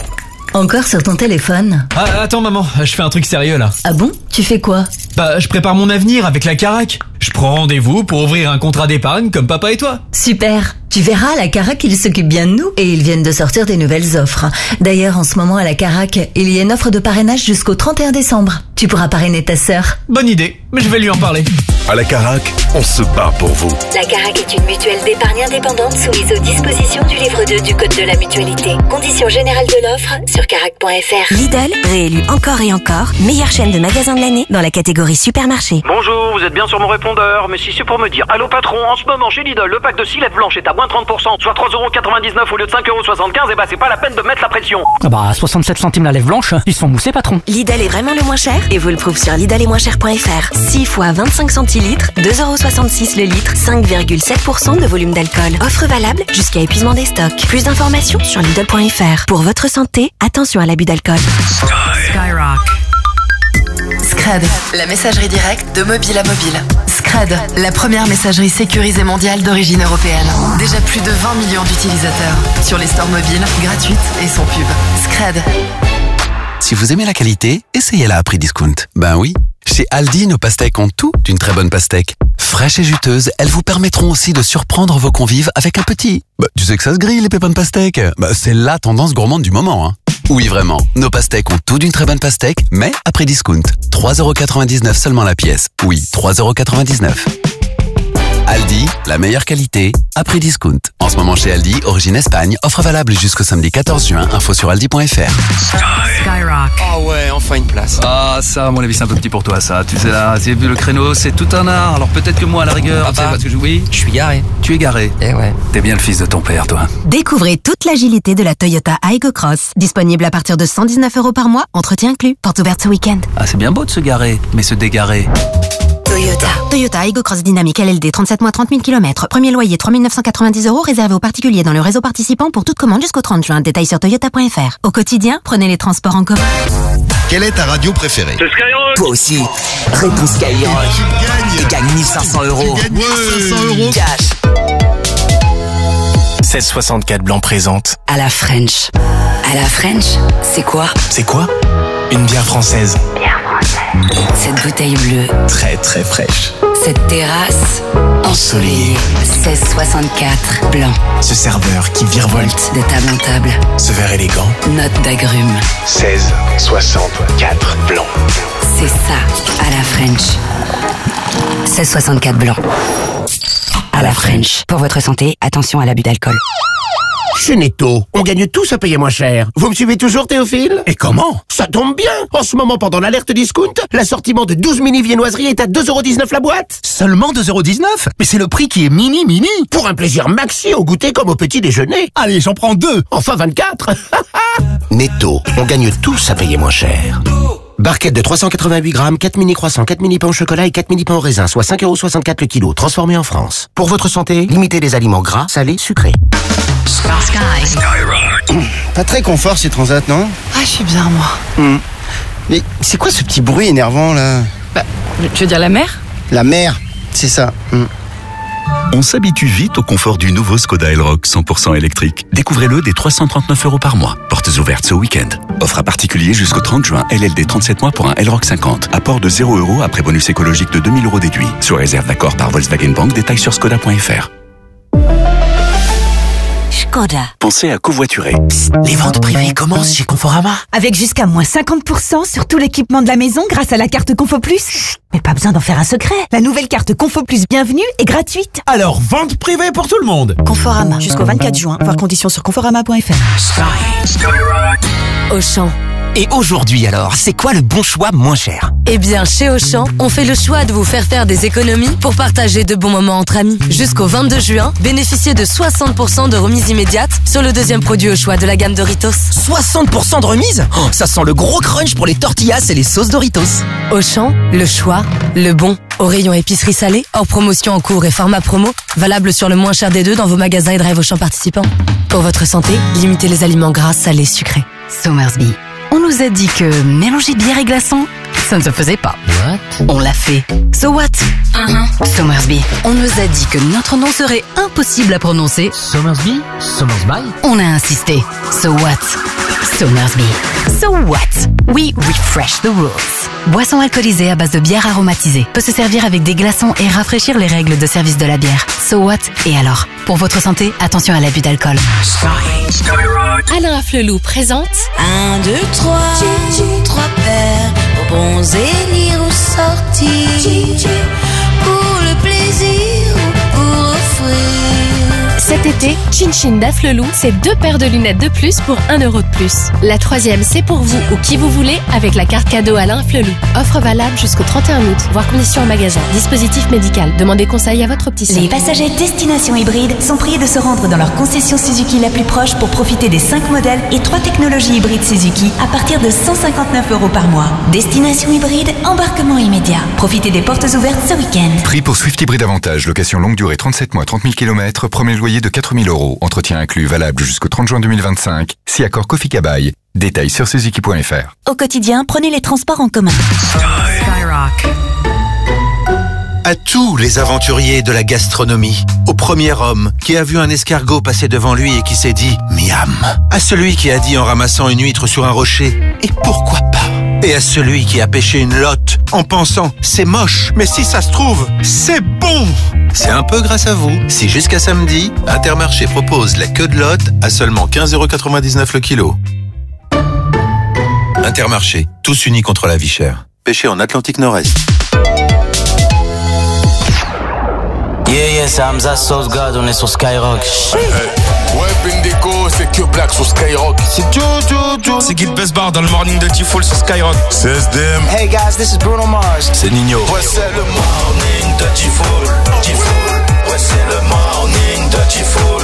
Encore sur ton téléphone? Ah, attends maman, je fais un truc sérieux là. Ah bon? Tu fais quoi? Bah, je prépare mon avenir avec la Carac. Je prends rendez-vous pour ouvrir un contrat d'épargne comme papa et toi. Super. Tu verras, la Carac, ils s'occupent bien de nous et ils viennent de sortir des nouvelles offres. D'ailleurs, en ce moment à la Carac, il y a une offre de parrainage jusqu'au 31 décembre. Tu pourras parrainer ta sœur. Bonne idée, mais je vais lui en parler. À la Carac, on se bat pour vous. La Carac est une mutuelle d'épargne indépendante soumise aux dispositions du livre 2 du Code de la mutualité. Conditions générales de l'offre sur carac.fr. Lidl, réélu encore et encore, meilleure chaîne de magasins de l'année dans la catégorie supermarché. Bonjour, vous êtes bien sur mon répondeur, mais si c'est pour me dire allô patron, en ce moment chez Lidl, le pack de 6 lettres blanches est à moins 30%, soit 3,99€ au lieu de 5,75€, et bah c'est pas la peine de mettre la pression. Ah bah 67 centimes la lèvre blanche, ils se font mousser patron. Lidl est vraiment le moins cher et vous le prouve sur lidl-et-moins-cher.fr. 6 fois 25 centilitres, 2,66€ le litre, 5,7% de volume d'alcool. Offre valable jusqu'à épuisement des stocks. Plus d'informations sur lidl.fr. Pour votre santé, attention à l'abus d'alcool. Skyrock. Scred, la messagerie directe de mobile à mobile. Scred, la première messagerie sécurisée mondiale d'origine européenne. Déjà plus de 20 millions d'utilisateurs. Sur les stores mobiles, gratuites et sans pub. Scred. Si vous aimez la qualité, essayez-la à prix discount. Ben oui, chez Aldi, nos pastèques ont tout d'une très bonne pastèque. Fraîches et juteuses, elles vous permettront aussi de surprendre vos convives avec un petit... tu sais que ça se grille, les pépins de pastèque. C'est la tendance gourmande du moment, hein. Oui, vraiment, nos pastèques ont tout d'une très bonne pastèque, mais à prix discount. 3,99€ seulement la pièce. Oui, 3,99€. Aldi, la meilleure qualité, à prix discount. En ce moment chez Aldi, origine Espagne, offre valable jusqu'au samedi 14 juin, info sur aldi.fr. Skyrock. Oh ouais, enfin une place. Ah, ça, à mon avis, c'est un peu petit pour toi, ça. Tu sais, là, j'ai vu le créneau, c'est tout un art. Alors peut-être que moi, à la rigueur, tu sais, parce que oui, je suis garé. Tu es garé. Eh ouais. T'es bien le fils de ton père, toi. Découvrez toute l'agilité de la Toyota Aygo Cross. Disponible à partir de 119€ par mois, entretien inclus. Porte ouverte ce week-end. Ah, c'est bien beau de se garer, mais se dégarer. Toyota Aygo Cross Dynamique LLD, 37 mois, 30 000 km. Premier loyer, 3 990€, réservé aux particuliers dans le réseau participant pour toute commande jusqu'au 30 juin. Détails sur toyota.fr. Au quotidien, prenez les transports en commun. Quelle est ta radio préférée? C'est Skyrock. Toi aussi, réponds Skyrock. Et gagne 1500€. Tu gagnes 1500€ cash. 1664 Blanc présente À la French. À la French, c'est quoi? C'est quoi? Une bière française. Cette bouteille bleue. Très très fraîche. Cette terrasse ensoleillée. 1664 Blanc. Ce serveur qui virevolte de table en table. Ce verre élégant. Note d'agrumes. 1664 Blanc. C'est ça, à la French. 1664 Blanc. À la French. Pour votre santé, attention à l'abus d'alcool. Chez Netto, on gagne tous à payer moins cher. Vous me suivez toujours, Théophile? Et comment? Ça tombe bien. En ce moment, pendant l'alerte discount, l'assortiment de 12 mini viennoiseries est à 2,19€ la boîte. Seulement 2,19€? Mais c'est le prix qui est mini. Pour un plaisir maxi au goûter comme au petit déjeuner. Allez, j'en prends 2. Enfin 24. Netto, on gagne tous à payer moins cher. Barquette de 388 grammes, 4 mini croissants, 4 mini pains au chocolat et 4 mini pains au raisin, soit 5,64€ le kilo, transformés en France. Pour votre santé, limitez les aliments gras, salés, sucrés. Pas très confort ces transats, non? Ah, je suis bien, moi. Mais c'est quoi ce petit bruit énervant là? Tu veux dire la mer? La mer, c'est ça. On s'habitue vite au confort du nouveau Skoda Elroq 100% électrique. Découvrez-le dès 339€ par mois. Portes ouvertes ce week-end. Offre à particulier jusqu'au 30 juin. LLD 37 mois pour un Elroq 50. Apport de 0€ après bonus écologique de 2000€ déduit. Sous réserve d'accord par Volkswagen Bank. Détails sur skoda.fr. Skoda. Pensez à covoiturer. Psst, les ventes privées commencent chez Conforama. Avec jusqu'à moins 50% sur tout l'équipement de la maison grâce à la carte Confo Plus. Chut, mais pas besoin d'en faire un secret. La nouvelle carte Confo Plus Bienvenue est gratuite. Alors, vente privée pour tout le monde. Conforama, jusqu'au 24 juin. Voir conditions sur conforama.fr. Auchan. Et aujourd'hui alors, c'est quoi le bon choix moins cher? Eh bien, chez Auchan, on fait le choix de vous faire des économies pour partager de bons moments entre amis. Jusqu'au 22 juin, bénéficiez de 60% de remise immédiate sur le deuxième produit au choix de la gamme Doritos. 60% de remise? Oh, ça sent le gros crunch pour les tortillas et les sauces Doritos. Auchan, le choix, le bon. Au rayon épicerie salée, hors promotion en cours et format promo, valable sur le moins cher des deux dans vos magasins et drive Auchan participants. Pour votre santé, limitez les aliments gras, salés, sucrés. Somersby. On nous a dit que mélanger bière et glaçons, ça ne se faisait pas. What? On l'a fait. So what? Somersby. On nous a dit que notre nom serait impossible à prononcer. Somersby? Somersby? On a insisté. So what? Somersby. So what? We refresh the rules. Boisson alcoolisée à base de bière aromatisée. Peut se servir avec des glaçons et rafraîchir les règles de service de la bière. So what? Et alors? Pour votre santé, attention à l'abus d'alcool. Alain Afflelou présente 1, 2, 3, 3 paires, bons élire ou sortir, pour le plaisir ou pour offrir. Cet été, Chin Chin d'Afflelou, c'est 2 paires de lunettes de plus pour 1€ de plus. La 3e, c'est pour vous ou qui vous voulez avec la carte cadeau Alain Afflelou. Offre valable jusqu'au 31 août. Voir conditions en magasin. Dispositif médical. Demandez conseil à votre opticien. Les passagers destination hybride sont priés de se rendre dans leur concession Suzuki la plus proche pour profiter des 5 modèles et 3 technologies hybrides Suzuki à partir de 159€ par mois. Destination hybride, embarquement immédiat. Profitez des portes ouvertes ce week-end. Prix pour Swift Hybride Avantage. Location longue durée 37 mois, 30 000 km. Premier loyer de 4 000€. Entretien inclus, valable jusqu'au 30 juin 2025. Si accord Kofi Kabaï. Détails sur suzuki.fr. Au quotidien, prenez les transports en commun. Skyrock. À tous les aventuriers de la gastronomie. Au premier homme qui a vu un escargot passer devant lui et qui s'est dit « Miam ». À celui qui a dit en ramassant une huître sur un rocher « Et pourquoi pas ?» Et à celui qui a pêché une lotte en pensant « C'est moche, mais si ça se trouve, c'est bon !» C'est un peu grâce à vous. Si jusqu'à samedi, Intermarché propose la queue de lotte à seulement 15,99 € le kilo. Intermarché, tous unis contre la vie chère. Pêché en Atlantique Nord-Est. Yeah, c'est Hamza Sauce God, on est sur Skyrock. Ouais, Bendeco, c'est que Black sur Skyrock. C'est Joe. C'est Guy Besbar dans le morning de T-Full sur Skyrock. C'est SDM. Hey guys, this is Bruno Mars. C'est Nino. Ouais, c'est le morning de T-Full. Ouais, c'est le morning de T-Full.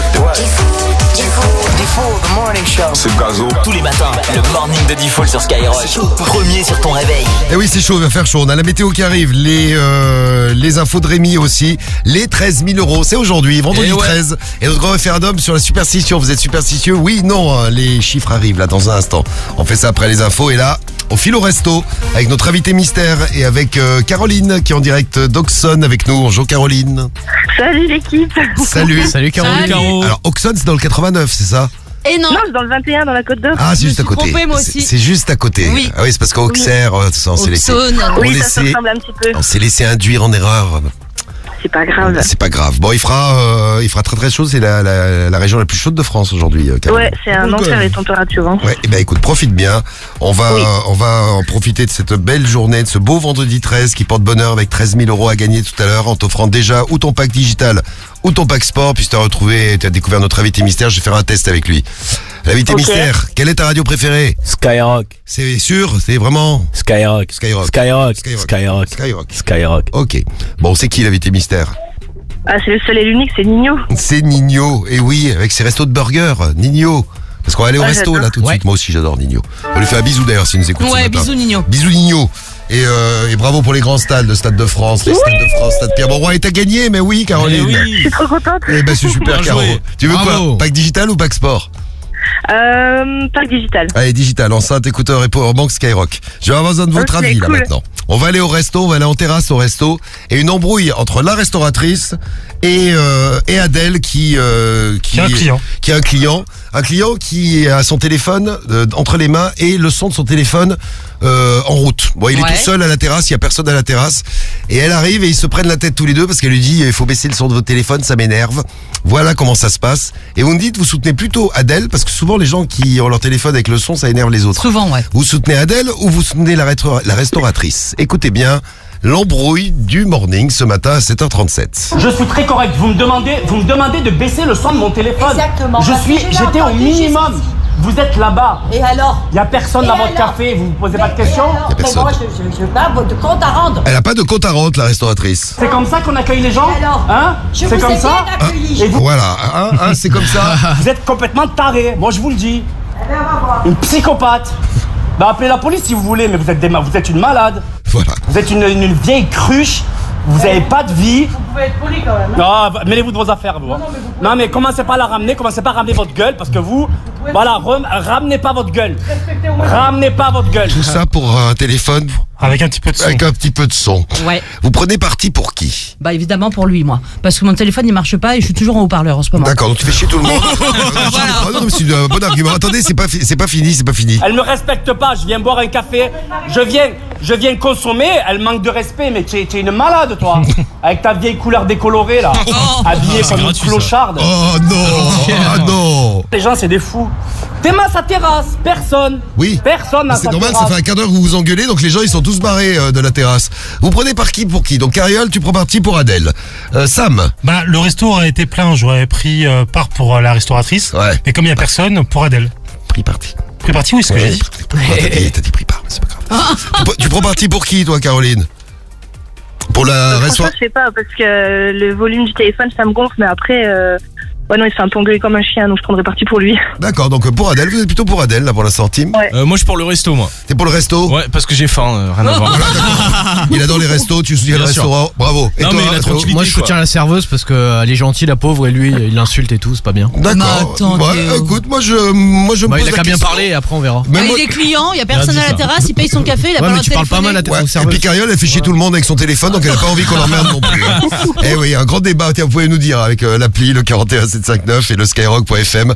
The morning show. C'est Gazo. Tous les matins, le morning de Diffoul sur Skyrock. Premier sur ton réveil. Et oui, c'est chaud, il va faire chaud. On a la météo qui arrive, les infos de Rémi aussi, les 13 000 €. C'est aujourd'hui, vendredi 13. Et notre grand référendum sur la superstition. Vous êtes superstitieux? Oui, non, les chiffres arrivent là dans un instant. On fait ça après les infos et là, on file au resto avec notre invité mystère et avec Caroline qui est en direct d'Auxonne avec nous. Bonjour Caroline. Salut l'équipe. Salut. Salut Caroline. Alors Auxonne, c'est dans le 89, c'est ça? Et non, c'est dans le 21, dans la Côte d'Or. Ah, c'est juste à côté. Moi aussi. C'est juste à côté. Oui. Ah oui, c'est parce qu'Auxerre, tout ça, on s'est laissé. Oui, ça se ressemble un petit peu. On s'est laissé induire en erreur. C'est pas grave. C'est pas grave. Bon, il fera très très chaud. C'est la région la plus chaude de France aujourd'hui. Ouais, c'est un enfer les températures. Hein. Ouais, et ben écoute, profite bien. On va en profiter de cette belle journée, de ce beau vendredi 13 qui porte bonheur avec 13 000 € à gagner tout à l'heure en t'offrant déjà ou ton pack digital ou ton pack sport. Puis tu as découvert notre invité mystère. Je vais faire un test avec lui. L'invité mystère, quelle est ta radio préférée? Skyrock. C'est sûr? C'est vraiment? Skyrock. Ok. Bon, c'est qui l'invité mystère? Ah, c'est le seul et l'unique, c'est Nino. C'est Nino. Et oui, avec ses restos de burgers. Nino. Parce qu'on va aller au resto j'adore. là tout de suite. Moi aussi j'adore Nino. On lui fait un bisou d'ailleurs s'il nous écoute ce matin. bisous Nino. Bisous Nino. Et bravo pour les grands stades, le Stade de France, les Stades de France, Stade Pierre-Mauroy. Et t'as gagné, mais oui Caroline. Je suis trop contente. Eh ben c'est super Caro. Tu veux quoi? Pack digital ou pack sport? Pack digital. Allez, digital, enceinte, écouteur et powerbank Skyrock. Je vais avoir besoin de votre avis là maintenant. On va aller au resto, on va aller en terrasse au resto. Et une embrouille entre la restauratrice et Adèle qui est un client. Un client qui a son téléphone entre les mains et le son de son téléphone en route. Bon, il est tout seul à la terrasse, il y a personne à la terrasse. Et elle arrive et ils se prennent la tête tous les deux parce qu'elle lui dit il faut baisser le son de votre téléphone, ça m'énerve. Voilà comment ça se passe. Et vous me dites, vous soutenez plutôt Adèle parce que souvent les gens qui ont leur téléphone avec le son, ça énerve les autres. Souvent, ouais. Vous soutenez Adèle ou vous soutenez la restauratrice? Écoutez bien l'embrouille du morning ce matin à 7h37. Je suis très correct. Vous me demandez de baisser le son de mon téléphone. Exactement. J'étais au minimum. Vous êtes là-bas. Et alors? Il n'y a personne dans votre café, vous posez pas de questions? Il y a personne. Moi, je n'ai pas de compte à rendre. Elle a pas de compte à rendre, la restauratrice. C'est comme ça qu'on accueille les gens? Alors, hein? je C'est vous comme ai ça? bien accueilli. Et vous... Voilà, c'est comme ça. Vous êtes complètement tarés, moi je vous le dis. Une psychopathe. Bah appelez la police si vous voulez, mais vous êtes une malade. Voilà. Vous êtes une vieille cruche. Vous n'avez pas de vie. Vous pouvez être poli quand même. Non, mêlez-vous de vos affaires, vous. Non, mais commencez pas à la ramener, commencez pas à ramener votre gueule, parce que vous, voilà, ramenez pas votre gueule. Ramenez pas votre gueule. Tout ça pour un téléphone avec un petit peu de son. Avec un petit peu de son. Ouais. Vous prenez parti pour qui? Bah évidemment pour lui, moi. Parce que mon téléphone il marche pas et je suis toujours en haut-parleur en ce moment. D'accord, donc tu fais chier tout le monde. Non, mais c'est un bon argument. Attendez, c'est pas fini. Elle me respecte pas, je viens boire un café, je viens consommer, elle manque de respect, mais tu es une malade toi. Avec ta vieille couleur décolorée là, habillée comme une clocharde. Oh non, ah non. Les gens c'est des fous. T'es à sa terrasse, personne. Oui. Personne à sa terrasse. C'est normal, ça fait un quart d'heure que vous vous engueulez, donc les gens ils sont tous barrés de la terrasse. Vous prenez par qui pour qui? Donc Cariole, tu prends parti pour Adèle. Sam? Bah le resto aurait été plein, j'aurais pris part pour la restauratrice. Ouais. Mais comme il y a personne, pour Adèle. Pris parti. Pris parti, oui, c'est ce que j'ai dit. T'as dit pris part, mais c'est pas grave. Tu prends parti pour qui toi, Caroline? Pour la restauratrice? Je sais pas, parce que le volume du téléphone ça me gonfle, mais après Ouais, non, il se fait un peu engueuler comme un chien, donc je prendrais parti pour lui. D'accord, donc pour Adèle, vous êtes plutôt pour Adèle là pour l'instant, Tim. Ouais. Moi je suis pour le resto moi. T'es pour le resto? Ouais, parce que j'ai faim, rien à voir. Il adore les restos, tu soutiens le restaurant, bravo. Et non toi, mais la tranquillité, moi je soutiens la serveuse parce que elle est gentille la pauvre et lui il l'insulte et tout, c'est pas bien. D'accord. Écoute, moi je me Bah, pose il a la qu'à bien question. parler et après on verra. Mais Ah, moi- il est client, il y a personne Il a à dit la ça. terrasse, il paye son café, il a Ouais, pas mais le tu parles pas mal à Ouais, aux et serveuses. puis Cariole, elle fait chier tout le monde avec son téléphone, donc elle a pas envie qu'on l'emmerde non plus. Hein. Eh oui, un grand débat, tiens, vous pouvez nous dire avec l'appli, le 41759 et le skyrock.fm.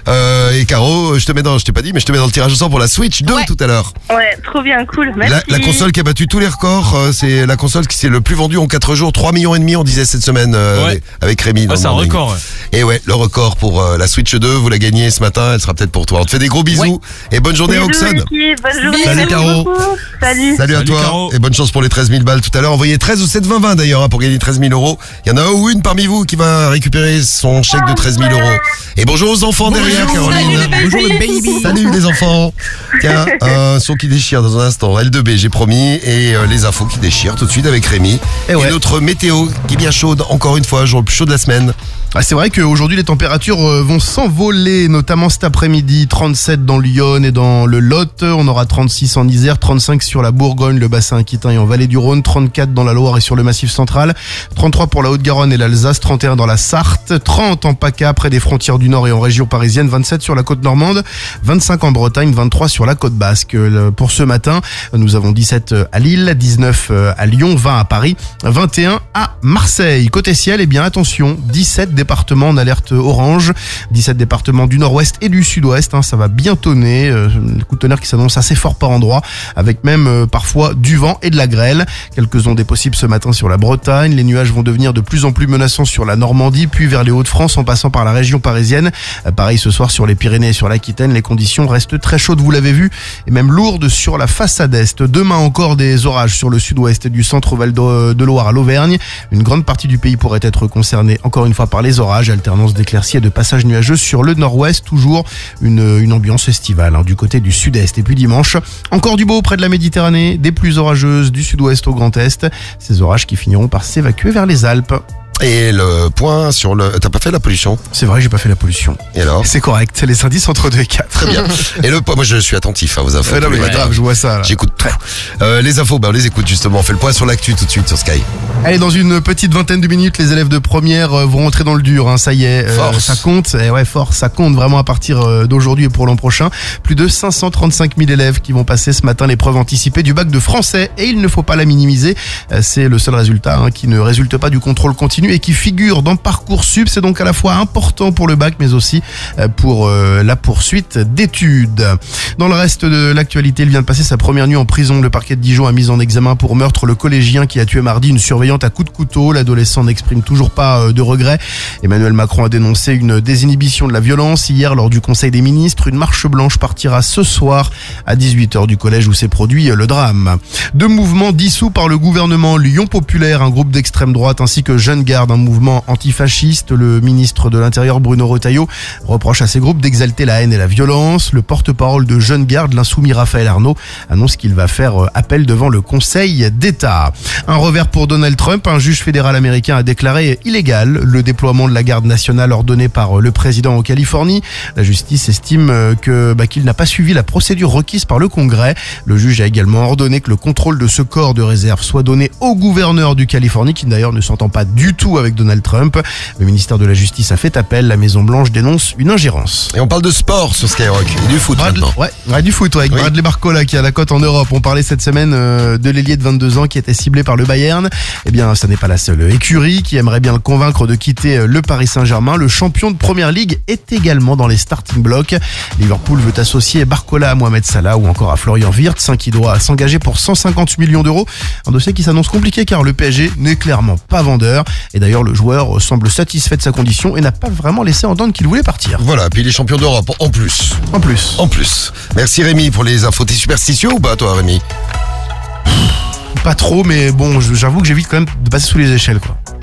Et Caro, je t'ai pas dit, mais je te mets dans le tirage au sort pour la Switch 2 tout à l'heure. Ouais, trop bien, cool. Merci. La console qui a battu tous les records, c'est la console qui s'est le plus vendue en 4 jours, 3,5 millions on disait cette semaine avec Rémi. Ah, c'est un record, ouais. Et ouais, le record pour la Switch 2, vous la gagnez ce matin, elle sera peut-être pour toi. On te fait des gros bisous et bonne journée à Bisous, Auxonne. l'équipe, bonne journée. Salut, merci Caro. beaucoup. Salut. Salut à toi Caro. et bonne chance pour les 13 000 balles tout à l'heure. Envoyez 13 ou 7 20 20 d'ailleurs pour gagner 13 000 euros. Il y en a un ou une parmi vous qui va récupérer son chèque de 13 000 euros. Et bonjour aux enfants derrière, Caroline. Bonjour le baby. Salut les enfants. Tiens, un son qui déchire dans un instant. L2B, j'ai promis. Et les infos qui déchirent tout de suite avec Rémi. Et notre météo qui est bien chaude, encore une fois, jour le plus chaud de la semaine. Ah, c'est vrai qu'aujourd'hui les températures vont s'envoler, notamment cet après-midi, 37 dans Lyon et dans le Lot, on aura 36 en Isère, 35 sur la Bourgogne, le bassin aquitain et en Vallée du Rhône, 34 dans la Loire et sur le Massif central, 33 pour la Haute-Garonne et l'Alsace, 31 dans la Sarthe, 30 en PACA près des frontières du Nord et en région parisienne, 27 sur la côte normande, 25 en Bretagne, 23 sur la côte basque. Pour ce matin, nous avons 17 à Lille, 19 à Lyon, 20 à Paris, 21 à Marseille. Côté ciel, eh bien attention, 17 départements en alerte orange, 17 départements du nord-ouest et du sud-ouest, ça va bien tonner, un coup de tonnerre qui s'annonce assez fort par endroits, avec même parfois du vent et de la grêle. Quelques ondées possibles ce matin sur la Bretagne, les nuages vont devenir de plus en plus menaçants sur la Normandie, puis vers les Hauts-de-France en passant par la région parisienne. Pareil ce soir sur les Pyrénées et sur l'Aquitaine, les conditions restent très chaudes, vous l'avez vu, et même lourdes sur la façade est. Demain encore des orages sur le sud-ouest et du centre Val de Loire à l'Auvergne. Une grande partie du pays pourrait être concernée encore une fois par les orages, alternance d'éclaircies et de passages nuageux sur le nord-ouest, toujours une ambiance estivale du côté du sud-est. Et puis dimanche, encore du beau près de la Méditerranée, des pluies orageuses du sud-ouest au Grand Est, ces orages qui finiront par s'évacuer vers les Alpes. Et le point sur le... T'as pas fait la pollution? C'est vrai, j'ai pas fait la pollution. Et alors? C'est correct, c'est les indices entre 2 et 4. Très bien. Et le point, moi je suis attentif à vos infos. Non mais grave, je vois ça là. J'écoute tout. Les infos, on les écoute justement. On fait le point sur l'actu tout de suite sur Sky. Allez, dans une petite vingtaine de minutes, les élèves de première vont rentrer dans le dur, ça y est. Force. Ça compte, force, ça compte vraiment à partir d'aujourd'hui et pour l'an prochain. Plus de 535 000 élèves qui vont passer ce matin l'épreuve anticipée du bac de français et il ne faut pas la minimiser. C'est le seul résultat qui ne résulte pas du contrôle continu et qui figure dans Parcoursup. C'est donc à la fois important pour le bac mais aussi pour la poursuite d'études. Dans le reste de l'actualité, il vient de passer sa première nuit en prison. Le parquet de Dijon a mis en examen pour meurtre le collégien qui a tué mardi une surveillante à coups de couteau. L'adolescent n'exprime toujours pas de regret. Emmanuel Macron a dénoncé une désinhibition de la violence. Hier, lors du Conseil des ministres, une marche blanche partira ce soir à 18h du collège où s'est produit le drame. 2 mouvements dissous par le gouvernement. Lyon Populaire, un groupe d'extrême droite, ainsi que Jeunes Garde, un mouvement antifasciste. Le ministre de l'Intérieur, Bruno Retailleau, reproche à ces groupes d'exalter la haine et la violence. Le porte-parole de Jeunes Garde, l'insoumis Raphaël Arnaud, annonce qu'il va faire appel devant le Conseil d'État. Un revers pour Donald Trump. Un juge fédéral américain a déclaré illégal le déploiement de la garde nationale ordonné par le président en Californie. La justice estime qu'il n'a pas suivi la procédure requise par le Congrès. Le juge a également ordonné que le contrôle de ce corps de réserve soit donné au gouverneur du Californie, qui d'ailleurs ne s'entend pas du tout avec Donald Trump. Le ministère de la Justice a fait appel. La Maison-Blanche dénonce une ingérence. Et on parle de sport sur Skyrock et du foot maintenant. Ouais, du foot, avec Bradley Barcola qui a la cote en Europe. On parlait cette semaine de l'ailier de 22 ans qui était ciblé par le Bayern. Eh bien, ça n'est pas la seule écurie qui aimerait bien le convaincre de quitter le Paris Saint-Germain. Le champion de Première Ligue est également dans les starting blocks. Liverpool veut associer Barcola à Mohamed Salah ou encore à Florian Wirtz, qui doit s'engager pour 150 millions d'euros. Un dossier qui s'annonce compliqué car le PSG n'est clairement pas vendeur. Et d'ailleurs, le joueur semble satisfait de sa condition et n'a pas vraiment laissé entendre qu'il voulait partir. Voilà, puis les champions d'Europe en plus. En plus. Merci Rémi pour les infos. T'es superstitieux ou pas toi Rémi? Pas trop, mais bon, j'avoue que j'évite quand même de passer sous les échelles, quoi.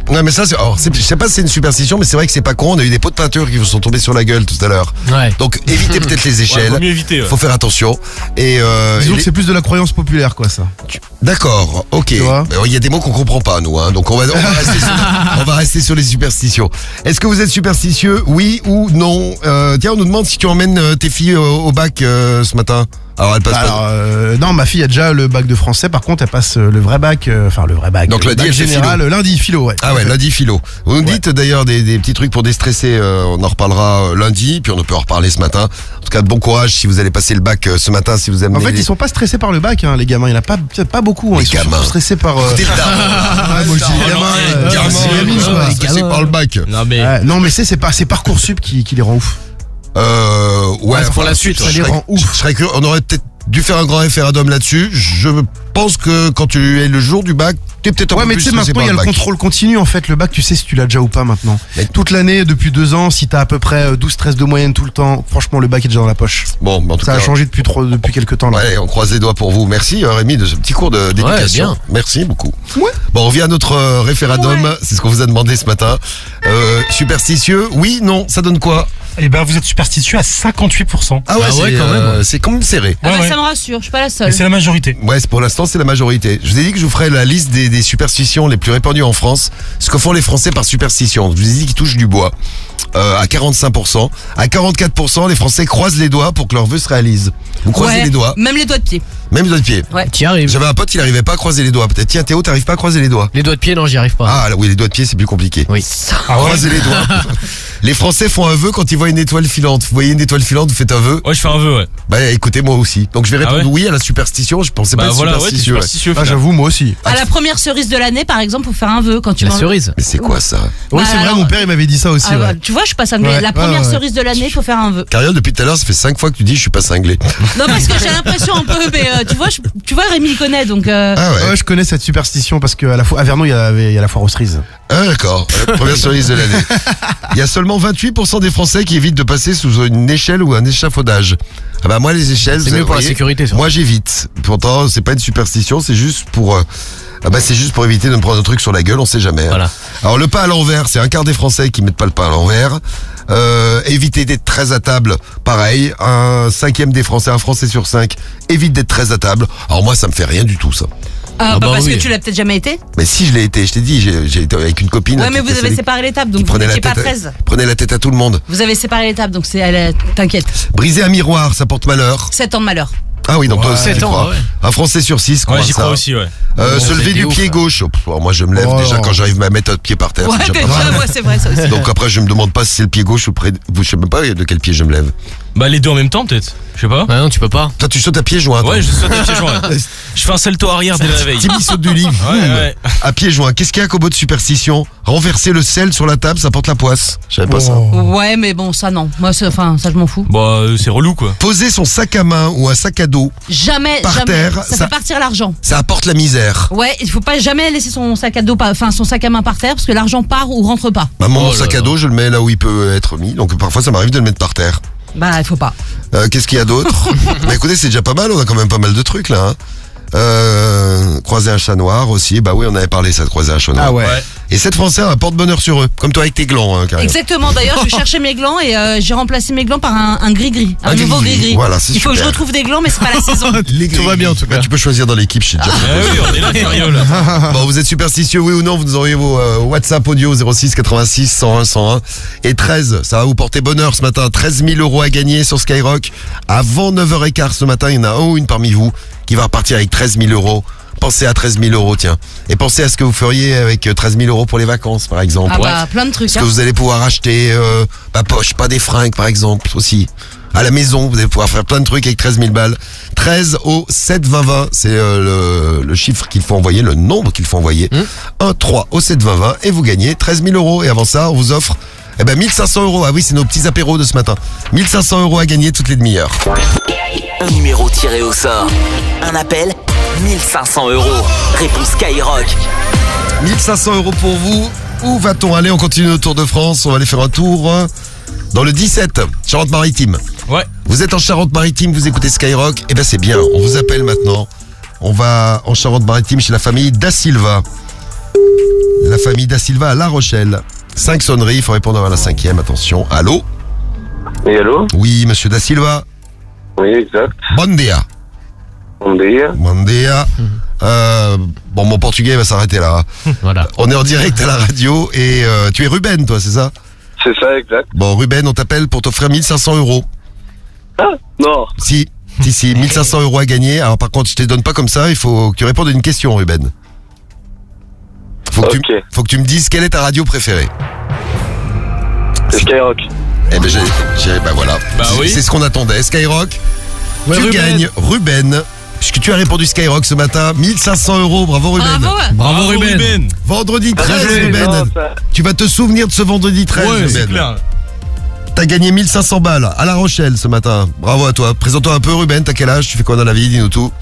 Ouais, mais ça, je sais pas si c'est une superstition, mais c'est vrai que c'est pas con. On a eu des pots de peinture qui vous sont tombés sur la gueule tout à l'heure. Ouais. Donc évitez peut-être les échelles. Vaut mieux éviter. Faut faire attention. Et Disons que c'est plus de la croyance populaire, quoi, ça. D'accord, ok. Il y a des mots qu'on comprend pas, nous. Hein, donc on va rester sur les superstitions. Est-ce que vous êtes superstitieux, oui ou non? Tiens, on nous demande si tu emmènes tes filles au bac ce matin. Alors elle passe non, ma fille a déjà le bac de français. Par contre, elle passe le vrai bac, le vrai bac. Donc le lundi, bac elle fait général, philo. lundi philo, ouais. Ah ouais, lundi philo. Vous nous dites d'ailleurs des petits trucs pour déstresser. On en reparlera lundi, puis on peut en reparler ce matin. En tout cas, bon courage si vous allez passer le bac ce matin, si vous amenez. En fait, ils sont pas stressés par le bac, hein, les gamins. Il y en a pas beaucoup. Hein. Ils sont surtout stressés par. Écoutez le daron. Moi, je dis gamin, c'est gamine, quoi. Stressé par le bac. Non, mais c'est Parcoursup qui les rend ouf. Ouais, pour la suite, ça les rend ouf. Je serais curieux. On aurait peut-être dû faire un grand référendum là-dessus. Je pense que quand tu es le jour du bac, tu es peut-être un peu mais plus tu sais, stressé maintenant, il y a par le le bac. contrôle continu, en fait. Le bac, tu sais si tu l'as déjà ou pas maintenant. Toute l'année, depuis 2 ans, si t'as à peu près 12-13 de moyenne tout le temps, franchement, le bac est déjà dans la poche. Bon, en tout ça cas, a changé depuis quelques temps, là. Ouais, on croise les doigts pour vous. Merci Rémi de ce petit cours d'éducation. bien. Merci beaucoup. Ouais. Bon, on revient à notre référendum. C'est ce qu'on vous a demandé ce matin. Superstitieux, oui, non, ça donne quoi? Eh ben, vous êtes superstitieux à 58%. Ah ouais, c'est quand même serré. Ah bah, ça me rassure, je suis pas la seule. Et c'est la majorité. Ouais, pour l'instant, c'est la majorité. Je vous ai dit que je vous ferai la liste des superstitions les plus répandues en France. Ce que font les Français par superstition. Je vous ai dit qu'ils touchent du bois. À 45%. À 44%, les Français croisent les doigts pour que leurs vœux se réalisent. Vous croisez les doigts? Même les doigts de pied. Même les doigts de pied. Ouais. T'y arrives. J'avais un pote, il arrivait pas à croiser les doigts. Peut-être, tiens, Théo, t'arrives pas à croiser les doigts? Les doigts de pied, non, j'y arrive pas. Ah, oui, les doigts de pied, c'est plus compliqué. Oui. Croiser les doigts. Les Français font un vœu quand ils voient une étoile filante. Vous voyez une étoile filante, vous faites un vœu? Ouais, je fais un vœu, ouais. Bah, écoutez, moi aussi. Donc, je vais répondre oui à la superstition. Je pensais pas être superstitieux. superstitieux. Ah, j'avoue, moi aussi. À la première cerise de l'année, par exemple, faut faire un vœu quand tu La manges. cerise. Mais c'est quoi ça? Oui, c'est vrai, mon père, il m'avait dit ça aussi. Bah, tu vois, je suis pas cinglée. Ouais, La première cerise de l'année, il faut faire un vœu. Carrière, depuis tout à l'heure, ça fait 5 fois que tu dis je suis pas cinglé. Non, parce que j'ai l'impression un peu, mais tu vois, Rémi il connaît, donc. Ah ouais. Ouais, je connais cette superstition parce qu'à Vernon, il y a la foire aux cerises. Ah d'accord, première cerise de l'année. Il y a seulement 28% des Français qui évitent de passer sous une échelle ou un échafaudage. Ah bah moi les échelles, C'est mieux pour la sécurité. Ça. Moi j'évite. Pourtant c'est pas une superstition, c'est juste pour éviter de me prendre un truc sur la gueule, on sait jamais. Voilà. Alors le pas à l'envers, c'est un quart des Français qui mettent pas le pas à l'envers. Éviter d'être très à table, pareil. Un cinquième des Français, un Français sur 5, évite d'être très à table. Alors moi ça me fait rien du tout ça. Parce que tu l'as peut-être jamais été. Mais si je l'ai été, je t'ai dit, j'ai été avec une copine. Ouais, mais vous avez séparé les tables, donc vous n'étiez pas 13. Prenez la tête à tout le monde. Vous avez séparé les tables, donc t'inquiète. Briser un miroir, ça porte malheur. 7 ans de malheur. Ah oui, donc toi aussi, 7 tu ans, crois. ouais. Un Français sur 6 croit J'y ça. crois aussi, ouais. Se lever du pied gauche. Moi, je me lève déjà quand j'arrive à mettre un pied par terre. Ouais, c'est déjà pas mal. ouais, c'est vrai, ça aussi. Donc après, je me demande pas si c'est le pied gauche ou je sais même pas de quel pied je me lève. Bah, les deux en même temps, peut-être. Je sais pas. Ouais, non, tu peux pas. Toi, tu sautes à pieds joints. Ouais, je saute à pieds joints. Je fais un salto arrière dès la veille. Petit saute du lit. Ouais. À pieds joints. Qu'est-ce qu'il y a comme autre superstition? Renverser le sel sur la table, ça porte la poisse. Je savais pas ça. Ouais, mais bon, ça non. Moi, ça je m'en fous. Bah, c'est relou, quoi. Poser son sac à main ou un sac à dos Jamais, par jamais. terre, Ça fait partir l'argent. ça apporte la misère. Ouais, il faut pas jamais laisser son sac à dos, son sac à main par terre, parce que l'argent part ou rentre pas. Mon sac à dos, je le mets là où il peut être mis. Donc parfois, ça m'arrive de le mettre par terre. Bah, il faut pas. Qu'est-ce qu'il y a d'autre? Bah écoutez, c'est déjà pas mal, on a quand même pas mal de trucs là. Croiser un chat noir aussi, bah oui, on avait parlé ça de croiser un chat noir. Ah ouais. Et 7 Français ont un porte-bonheur sur eux, comme toi avec tes glands, hein, Karine. Exactement, d'ailleurs, je cherchais mes glands et j'ai remplacé mes glands par un gris-gris. Un nouveau gris-gris. Voilà, c'est Il faut que je super. retrouve des glands, mais c'est pas la saison. Tout va bien en tout cas. Tu peux choisir dans l'équipe, je sais déjà. Oui, on est là, Cario, là. Bon, vous êtes superstitieux, oui ou non? Vous nous envoyez vos WhatsApp audio 06 86 101 101. Et 13, ça va vous porter bonheur ce matin. 13 000 € à gagner sur Skyrock. Avant 9h15 ce matin, il y en a un ou une parmi vous qui va repartir avec 13 000 €. Pensez à 13 000 €, tiens. Et pensez à ce que vous feriez avec 13 000 € pour les vacances, par exemple. Ah bah, plein de trucs. Ce que vous allez pouvoir acheter, pas des fringues, par exemple, aussi. À la maison, vous allez pouvoir faire plein de trucs avec 13 000 balles. 13 au 7 20 20, c'est le chiffre qu'il faut envoyer, le nombre qu'il faut envoyer. 1 3 au 7 20 20 et vous gagnez 13 000 €. Et avant ça, on vous offre 1500 €. Ah oui, c'est nos petits apéros de ce matin. 1500 € à gagner toutes les demi-heures. Un numéro tiré au sort. Un appel, 1500 €. Réponse Skyrock. 1500 € pour vous. Où va-t-on aller? On continue le Tour de France. On va aller faire un tour dans le 17, Charente-Maritime. Ouais. Vous êtes en Charente-Maritime, vous écoutez Skyrock. Eh ben c'est bien, on vous appelle maintenant. On va en Charente-Maritime chez la famille Da Silva. La famille Da Silva à La Rochelle. 5 sonneries, il faut répondre à la 5e. Attention. Allô? Oui, allô? Oui, monsieur Da Silva. Oui, exact. Bon dia. Bon dia. Bon dia. Bon, mon portugais va s'arrêter là. Voilà. On est en direct à la radio et tu es Ruben, toi, c'est ça? C'est ça, exact. Bon, Ruben, on t'appelle pour t'offrir 1500 €. Ah, non. Si, 1500 € à gagner. Alors par contre, je te les donne pas comme ça, il faut que tu répondes à une question, Ruben. Faut que tu me dises quelle est ta radio préférée. C'est Skyrock. Eh ben, bah voilà. Bah oui. C'est ce qu'on attendait. Skyrock. Ouais, tu Ruben. gagnes, Ruben. Puisque tu as répondu Skyrock ce matin, 1500 €. Bravo, Ruben. Bravo, Ruben. Vendredi 13, Ruben. Non, ça- Tu vas te souvenir de ce vendredi 13, Ouais, Ruben. c'est clair. T'as gagné 1500 balles à La Rochelle ce matin. Bravo à toi. Présente-toi un peu, Ruben. T'as quel âge? Tu fais quoi dans la vie? Dis-nous tout.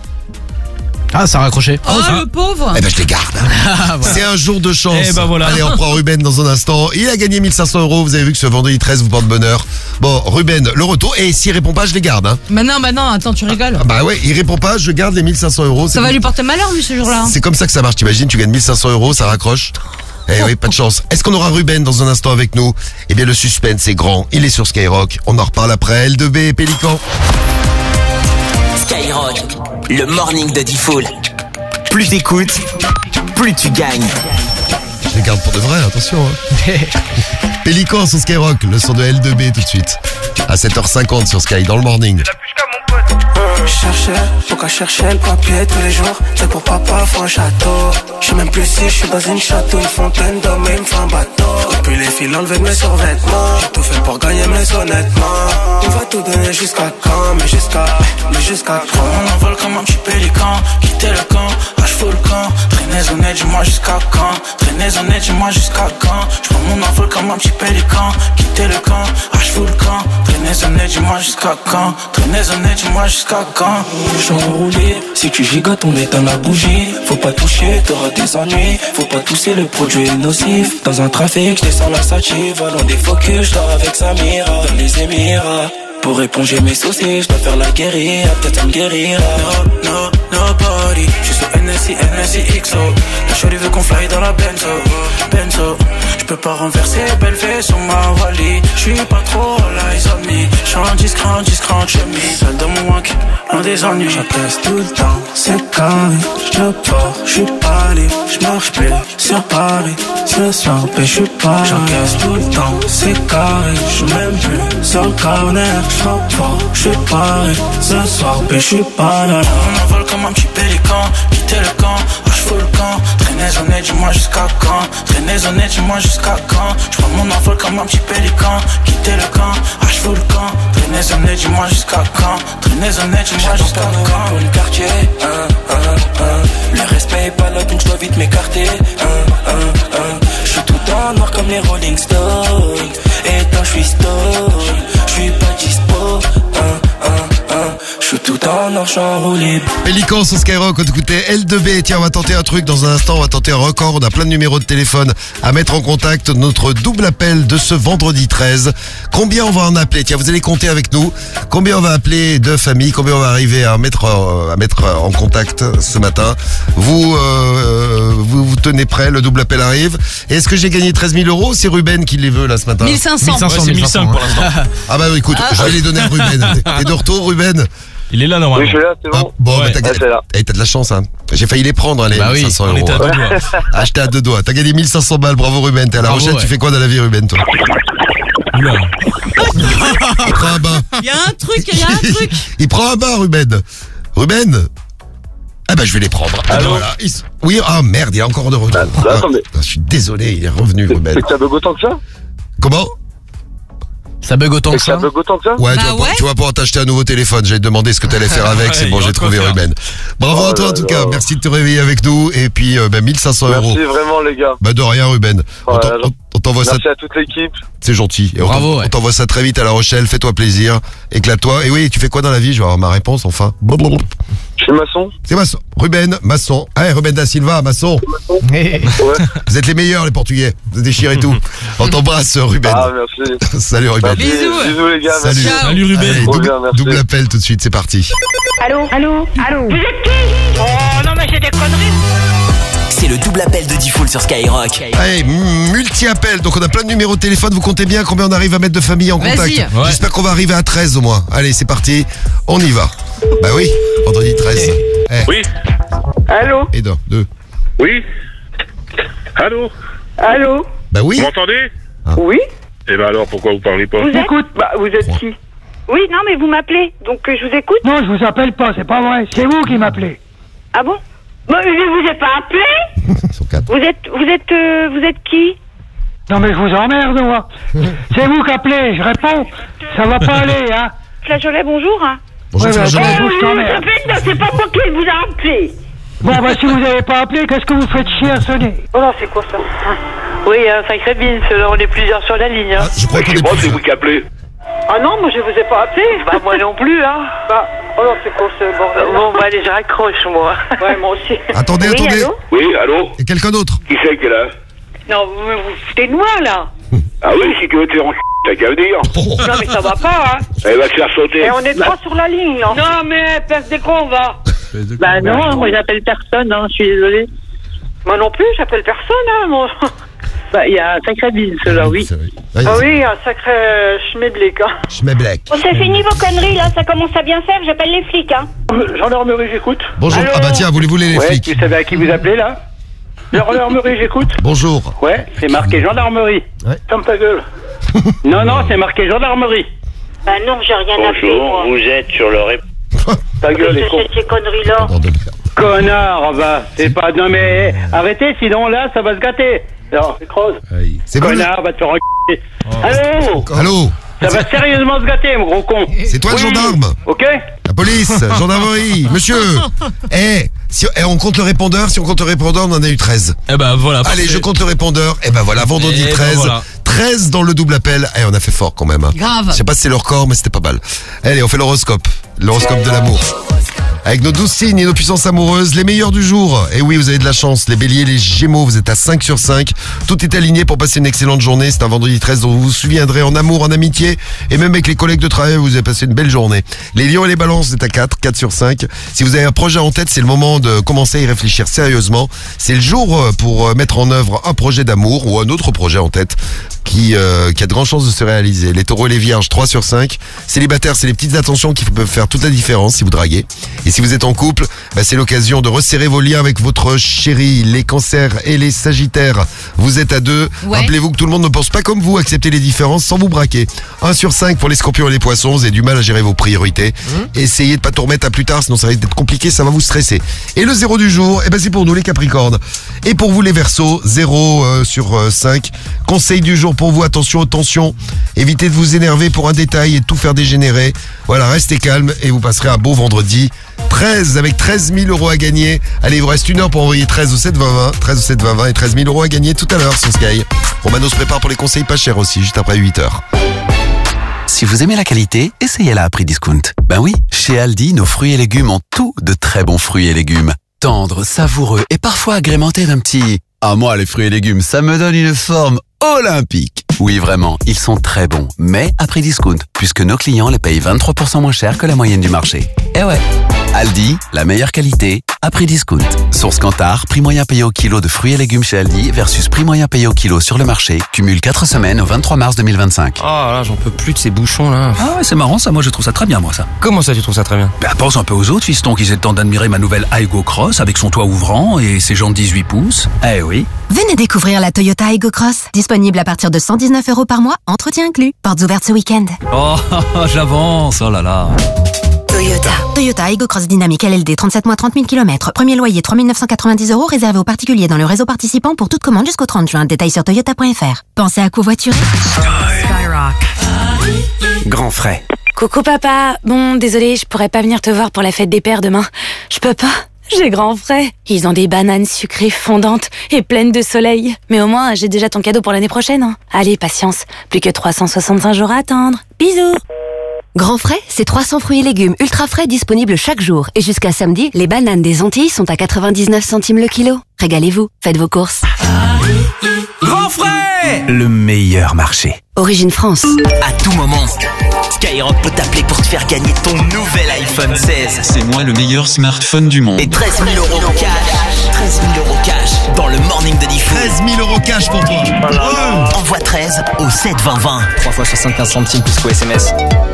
Ah, ça a raccroché. Oh, le pauvre. Eh ben, je les garde. C'est un jour de chance. Eh ben voilà. Allez, on prend Ruben dans un instant. Il a gagné 1500 €. Vous avez vu que ce vendredi 13 vous porte bonheur. Bon, Ruben, le retour. Et s'il répond pas, je les garde. Hein. Bah non, attends, tu rigoles. Bah ouais, il répond pas, je garde les 1500 €. Ça va lui porter malheur, lui, ce jour-là. C'est comme ça que ça marche. T'imagines, tu gagnes 1500 €, ça raccroche. Eh oui, pas de chance. Est-ce qu'on aura Ruben dans un instant avec nous? Eh bien, le suspense est grand. Il est sur Skyrock. On en reparle après. L2B et Pélican. Skyrock, le morning de Diffoul. Plus t'écoutes, plus tu gagnes. Je les garde pour de vrai, attention. Hein. Pélican sur Skyrock, le son de L2B tout de suite. À 7h50 sur Sky dans le morning. Je cherchais, pourquoi chercher le papier tous les jours? C'est pour papa, faut un château. Je sais même plus si je suis dans une château, une fontaine d'hommes et me fait un bateau. Depuis les fils enlevés de mes survêtements, j'ai tout fait pour gagner mais honnêtement. On va tout donner jusqu'à quand, mais jusqu'à quand? On envole comme un petit pélican, quitter le camp, je fous le camp. Traînez honnête, dis-moi jusqu'à quand? Traînez honnête, dis-moi jusqu'à quand? Je prends mon envol comme un petit pélican, quitter le camp, je fous le camp. Traînez honnête, dis-moi jusqu'à quand? Traînez honnête, dis-moi jusqu'à quand? Je suis enroulé, si tu gigotes on éteint la bougie. Faut pas toucher, t'auras des ennuis. Faut pas tousser, le produit est nocif. Dans un trafic, je descends la sative. Volant des focus, je dors avec Samira. Dans les Émirats, pour éponger mes soucis, je dois faire la guérilla. Peut-être ça me guérira. No, nobody. Je suis sur NSI, XO. La shorty veut qu'on fly dans la Benzo. Je peux pas renverser, belle fée sur ma Wally. Je suis pas trop eyes on me. J'suis en discret en chemise. Seul dans mon wank, loin des ennuis. J'appelle tout le temps, c'est carré. J'te pars, j'suis pas libre. J'marche plus sur Paris. Ce soir, je suis pas. J'encaisse tout le temps, c'est carré. J'suis même plus sur le corner. J'suis paré. Ce soir, je suis pas là. On envole comme un petit pélican. Quitter le camp, je fous le camp. Traînez honnête, dis-moi jusqu'à quand? Traînez honnête, dis-moi jusqu'à quand? J'prends mon envol comme un petit pélican. Quitter le camp, je fous le camp. Traînez honnête, dis-moi jusqu'à quand? Traînez honnête, dis-moi jusqu'à quand? Pour le quartier, le respect est pas là, donc j'dois vite m'écarter. J'suis tout en noir comme les Rolling Stones. Et toi j'suis stone, j'suis pas dispo. J'suis tout en noir, j'suis enroulé. Pélican sur Skyrock, on t'écoutait L2B. Tiens, on va tenter un truc dans un instant, on va tenter un record. On a plein de numéros de téléphone à mettre en contact. Notre double appel de ce vendredi 13. Combien on va en appeler? Tiens, vous allez compter avec nous. Combien on va appeler de famille? Combien on va arriver à mettre en contact ce matin? Vous tenez prêt, le double appel arrive. Et est-ce que j'ai gagné 13 000 €? C'est Ruben qui les veut là ce matin. 1500. Ouais, c'est 1500 pour l'instant. Ah bah écoute, je vais les donner à Ruben. T'es de retour, Ruben? Il est là normalement. Oui, je suis là, c'est bon. Bon, Ouais. bah, t'as de la chance, hein. J'ai failli les prendre, les Bah oui, 1500 On €. était à 2 doigts. Ah, j'étais à 2 doigts. T'as gagné 1500 balles, bravo Ruben. T'es à La Bravo, Rochelle, ouais. tu fais quoi dans la vie, Ruben, toi? Oula. Il prend un bain. Il y a un truc. Il prend un bain, Ruben. Ruben? Ah bah je vais les prendre. Ah, Allô? voilà. Oui, ah merde, il est encore de retour. attendez. Je suis désolé, il est revenu, Ruben. C'est que ça bug autant que ça? Comment? Ça bug autant C'est que que ça ça. bug autant que ça? Ouais, Bah ouais. tu vas pouvoir t'acheter un nouveau téléphone. J'allais te demander ce que t'allais faire avec. Ouais, C'est bon, il y j'ai aura trouvé quoi faire. Ruben. Bravo Oh à toi en là tout là. cas. Merci de te réveiller avec nous. Et puis 1500 €. Merci vraiment, les gars. Bah de rien, Ruben. Ouais, On t'envoie ça. Merci à toute l'équipe. C'est gentil. Et Bravo, ouais. on t'envoie ça très vite à La Rochelle. Fais-toi plaisir. Éclate-toi. Et oui, tu fais quoi dans la vie? Je vais avoir ma réponse enfin. Je suis maçon. C'est maçon. Ruben, maçon. Ah, Ruben da Silva, maçon. Ouais. Vous êtes les meilleurs, les Portugais. Vous déchirez tout. On t'embrasse, Ruben. Ah, merci. Salut, Ruben. Merci. Bisous, les gars. Salut. Merci. Salut Ruben. Allez, Trop bien, merci. double appel tout de suite. C'est parti. Allô? Vous êtes qui? Oh non, mais c'est des conneries. C'est le double appel de Diffoul sur Skyrock. Allez, multi-appel. Donc on a plein de numéros de téléphone. Vous comptez bien combien on arrive à mettre de famille en contact? Vas-y. Ouais. J'espère qu'on va arriver à 13 au moins. Allez, c'est parti. On y va. Bah oui, vendredi 13. Oui. Allô? Et deux. Oui. Allô? Allô? Bah oui. Vous m'entendez? Oui? Eh ben alors, pourquoi vous parlez pas? Vous écoute? Bah, vous êtes qui? Oui, non, mais vous m'appelez, donc je vous écoute. Non, je vous appelle pas, c'est pas vrai. C'est vous qui m'appelez. Ah bon? Moi, je vous ai pas appelé. Ils sont 4. Vous êtes qui? Non, mais je vous emmerde, moi. C'est vous qui appelez, je réponds. Ça va pas aller, hein. Flageolet, bonjour. Hein. Bonjour, Ouais, Flageolet. bah, je t'emmerde. C'est pas moi qui vous a appelé. Bon, bah, si vous avez pas appelé, qu'est-ce que vous faites chier à sonner? Oh non, c'est quoi ça? Oui, un sacré bin, on est plusieurs sur la ligne. Hein. Ah, je crois qu'on est Moi, c'est plusieurs. vous qui appelez. Ah non, moi je vous ai pas appelé. Bah moi non plus, hein. Bah, oh non, c'est quoi ce bordel? Bon, bah allez, je raccroche, moi. Ouais, moi aussi. Attendez, Oui, attendez. allô? Oui, allô? Et quelqu'un d'autre? Qui c'est qui est là? Non, vous foutez de moi, là. Ah oui, si tu veux te faire en t'as qu'à venir. Non, mais ça va pas, hein. Elle va te faire sauter. Et on est trois sur la ligne, là. Non, mais pèse des cons, on va. Bah non, moi j'appelle personne, hein, je suis désolée. Moi non plus, j'appelle personne, hein, moi. Bah, il y a un sacré bin, ceux-là, oui. Ah oui, un sacré schmedlick, hein. Schmebleck. Bon, c'est fini vos conneries, là, ça commence à bien faire, j'appelle les flics, hein. Gendarmerie, j'écoute. Bonjour. Allô? Ah bah tiens, voulez-vous les Ouais, flics? tu savais à qui vous appelez, là? Gendarmerie, j'écoute. Bonjour. Ouais, c'est marqué gendarmerie. Ouais. Ferme ta gueule. Non, c'est marqué gendarmerie. Bah non, j'ai rien appelé, moi. vous êtes sur le Ta gueule, les cons. C'est ces conneries-là. Connard, bah, c'est pas... Non, mais arrêtez, sinon, là, ça va se gâter. Alors, c'est crosse. C'est vous? Connard, va te faire Allô? Allô? Ça va sérieusement se gâter, mon gros con. C'est toi le gendarme? Ok? La police, gendarmerie, monsieur. On compte le répondeur. Si on compte le répondeur, on en a eu 13. Eh ben voilà. Allez, parfait. je compte le répondeur. Et ben voilà, vendredi Et ben 13. voilà. 13 dans le double appel. Et on a fait fort quand même. Hein. Grave. Je sais pas si c'est le record, mais c'était pas mal. Allez, on fait l'horoscope. L'horoscope de l'amour. Avec nos 12 signes et nos puissances amoureuses, les meilleurs du jour. Et oui, vous avez de la chance. Les béliers, les gémeaux, vous êtes à 5 sur 5. Tout est aligné pour passer une excellente journée. C'est un vendredi 13 dont vous vous souviendrez en amour, en amitié. Et même avec les collègues de travail, vous avez passé une belle journée. Les lions et les balances, vous êtes à 4 sur 5. Si vous avez un projet en tête, c'est le moment de commencer à y réfléchir sérieusement. C'est le jour pour mettre en œuvre un projet d'amour ou un autre projet en tête qui a de grandes chances de se réaliser. Les taureaux et les vierges, 3 sur 5. Célibataires, c'est les petites attentions qui peuvent faire toute la différence si vous draguez. Et si vous êtes en couple, c'est l'occasion de resserrer vos liens avec votre chéri. Les cancers et les sagittaires, vous êtes à 2. Ouais. Rappelez-vous que tout le monde ne pense pas comme vous. Acceptez les différences sans vous braquer. 1 sur 5 pour les scorpions et les poissons. Vous avez du mal à gérer vos priorités. Essayez de pas tout remettre à plus tard, sinon ça risque d'être compliqué, ça va vous stresser. Et le 0 du jour, c'est pour nous les capricornes. Et pour vous les verseaux, 0 sur 5. Conseil du jour pour vous, attention aux tensions. Évitez de vous énerver pour un détail et de tout faire dégénérer. Voilà, restez calme et vous passerez un beau vendredi 13 avec 13 000 euros à gagner. Allez, il vous reste 1 heure pour envoyer 13 au 7 20 20, 13 au 7 20 20 et 13 000 euros à gagner tout à l'heure sur Sky. Romano se prépare pour les conseils pas chers aussi, juste après 8 heures. Si vous aimez la qualité, essayez-la à prix discount. Ben oui, chez Aldi, nos fruits et légumes ont tous de très bons fruits et légumes. Tendres, savoureux et parfois agrémentés d'un petit... Ah moi, les fruits et légumes, ça me donne une forme olympique. Oui, vraiment, ils sont très bons, mais à prix discount, puisque nos clients les payent 23% moins cher que la moyenne du marché. Eh ouais, Aldi, la meilleure qualité, à prix discount. Source Kantar, prix moyen payé au kilo de fruits et légumes chez Aldi versus prix moyen payé au kilo sur le marché, cumule 4 semaines au 23 mars 2025. Oh là, j'en peux plus de ces bouchons là. Ah ouais, c'est marrant ça, moi je trouve ça très bien moi ça. Comment ça tu trouves ça très bien? Ben pense un peu aux autres fistons qui aient le temps d'admirer ma nouvelle Aygo Cross avec son toit ouvrant et ses jantes 18 pouces. Eh oui. Venez découvrir la Toyota Aygo Cross, disponible à partir de 119 € par mois, entretien inclus. Portes ouvertes ce week-end. Oh, j'avance, oh là là. Toyota Aygo Cross Dynamique LLD, 37 mois, 30 000 km. Premier loyer 3 990 € réservé aux particuliers dans le réseau participant pour toute commande jusqu'au 30 juin. Détails sur toyota.fr. Pensez à covoiturer. Grand frais. Coucou papa, bon désolé, je pourrais pas venir te voir pour la fête des pères demain. Je peux pas, j'ai grand frais. Ils ont des bananes sucrées fondantes et pleines de soleil. Mais au moins, j'ai déjà ton cadeau pour l'année prochaine. Hein. Allez, patience, plus que 365 jours à attendre. Bisous. Grand frais, c'est 300 fruits et légumes ultra frais disponibles chaque jour. Et jusqu'à samedi, les bananes des Antilles sont à 99 centimes le kilo. Régalez-vous, faites vos courses. Grand frais! Le meilleur marché. Origine France. À tout moment, Skyrock peut t'appeler pour te faire gagner ton nouvel iPhone 16. C'est moi le meilleur smartphone du monde. Et 13 000 € cash. 13 000 euros cash dans le morning de Diffoul. 13 000 euros cash pour toi. Envoie 13 au 7 20 20. 3 fois 75 centimes plus qu'au SMS.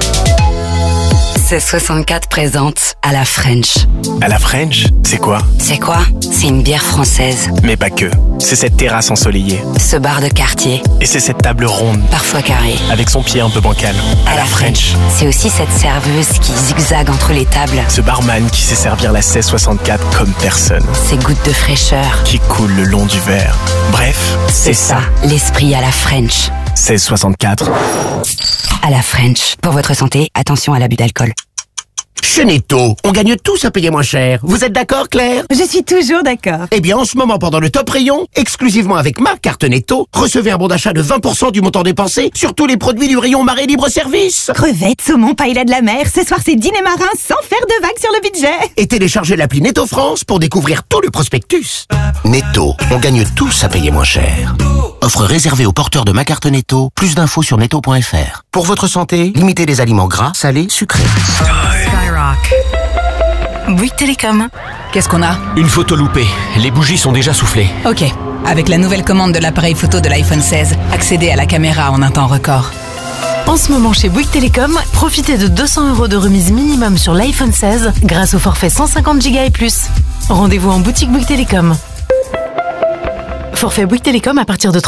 1664 présente à la French. À la French, c'est quoi? C'est quoi? C'est une bière française. Mais pas que. C'est cette terrasse ensoleillée. Ce bar de quartier. Et c'est cette table ronde. Parfois carrée. Avec son pied un peu bancal. À la French. C'est aussi cette serveuse qui zigzague entre les tables. Ce barman qui sait servir la 1664 comme personne. Ces gouttes de fraîcheur. Qui coulent le long du verre. Bref, c'est ça. L'esprit à la French. 1664. À la French. Pour votre santé, attention à l'abus d'alcool. Chez Netto, on gagne tous à payer moins cher. Vous êtes d'accord, Claire? Je suis toujours d'accord. Eh bien, en ce moment, pendant le top rayon, exclusivement avec ma carte Netto, recevez un bon d'achat de 20% du montant dépensé sur tous les produits du rayon Marée libre-service. Crevettes, saumon, paella de la mer. Ce soir, c'est dîner marin sans faire de vagues sur le budget. Et téléchargez l'appli Netto France pour découvrir tout le prospectus. Netto, on gagne tous à payer moins cher. Offre réservée aux porteurs de ma carte Netto. Plus d'infos sur netto.fr. Pour votre santé, limitez les aliments gras, salés, sucrés. Skyrock. Bouygues Télécom. Qu'est-ce qu'on a? Une photo loupée. Les bougies sont déjà soufflées. Ok. Avec la nouvelle commande de l'appareil photo de l'iPhone 16, accédez à la caméra en un temps record. En ce moment chez Bouygues Télécom, profitez de 200 € de remise minimum sur l'iPhone 16 grâce au forfait 150 Go et plus. Rendez-vous en boutique Bouygues Télécom. Forfait Bouygues Télécom à partir de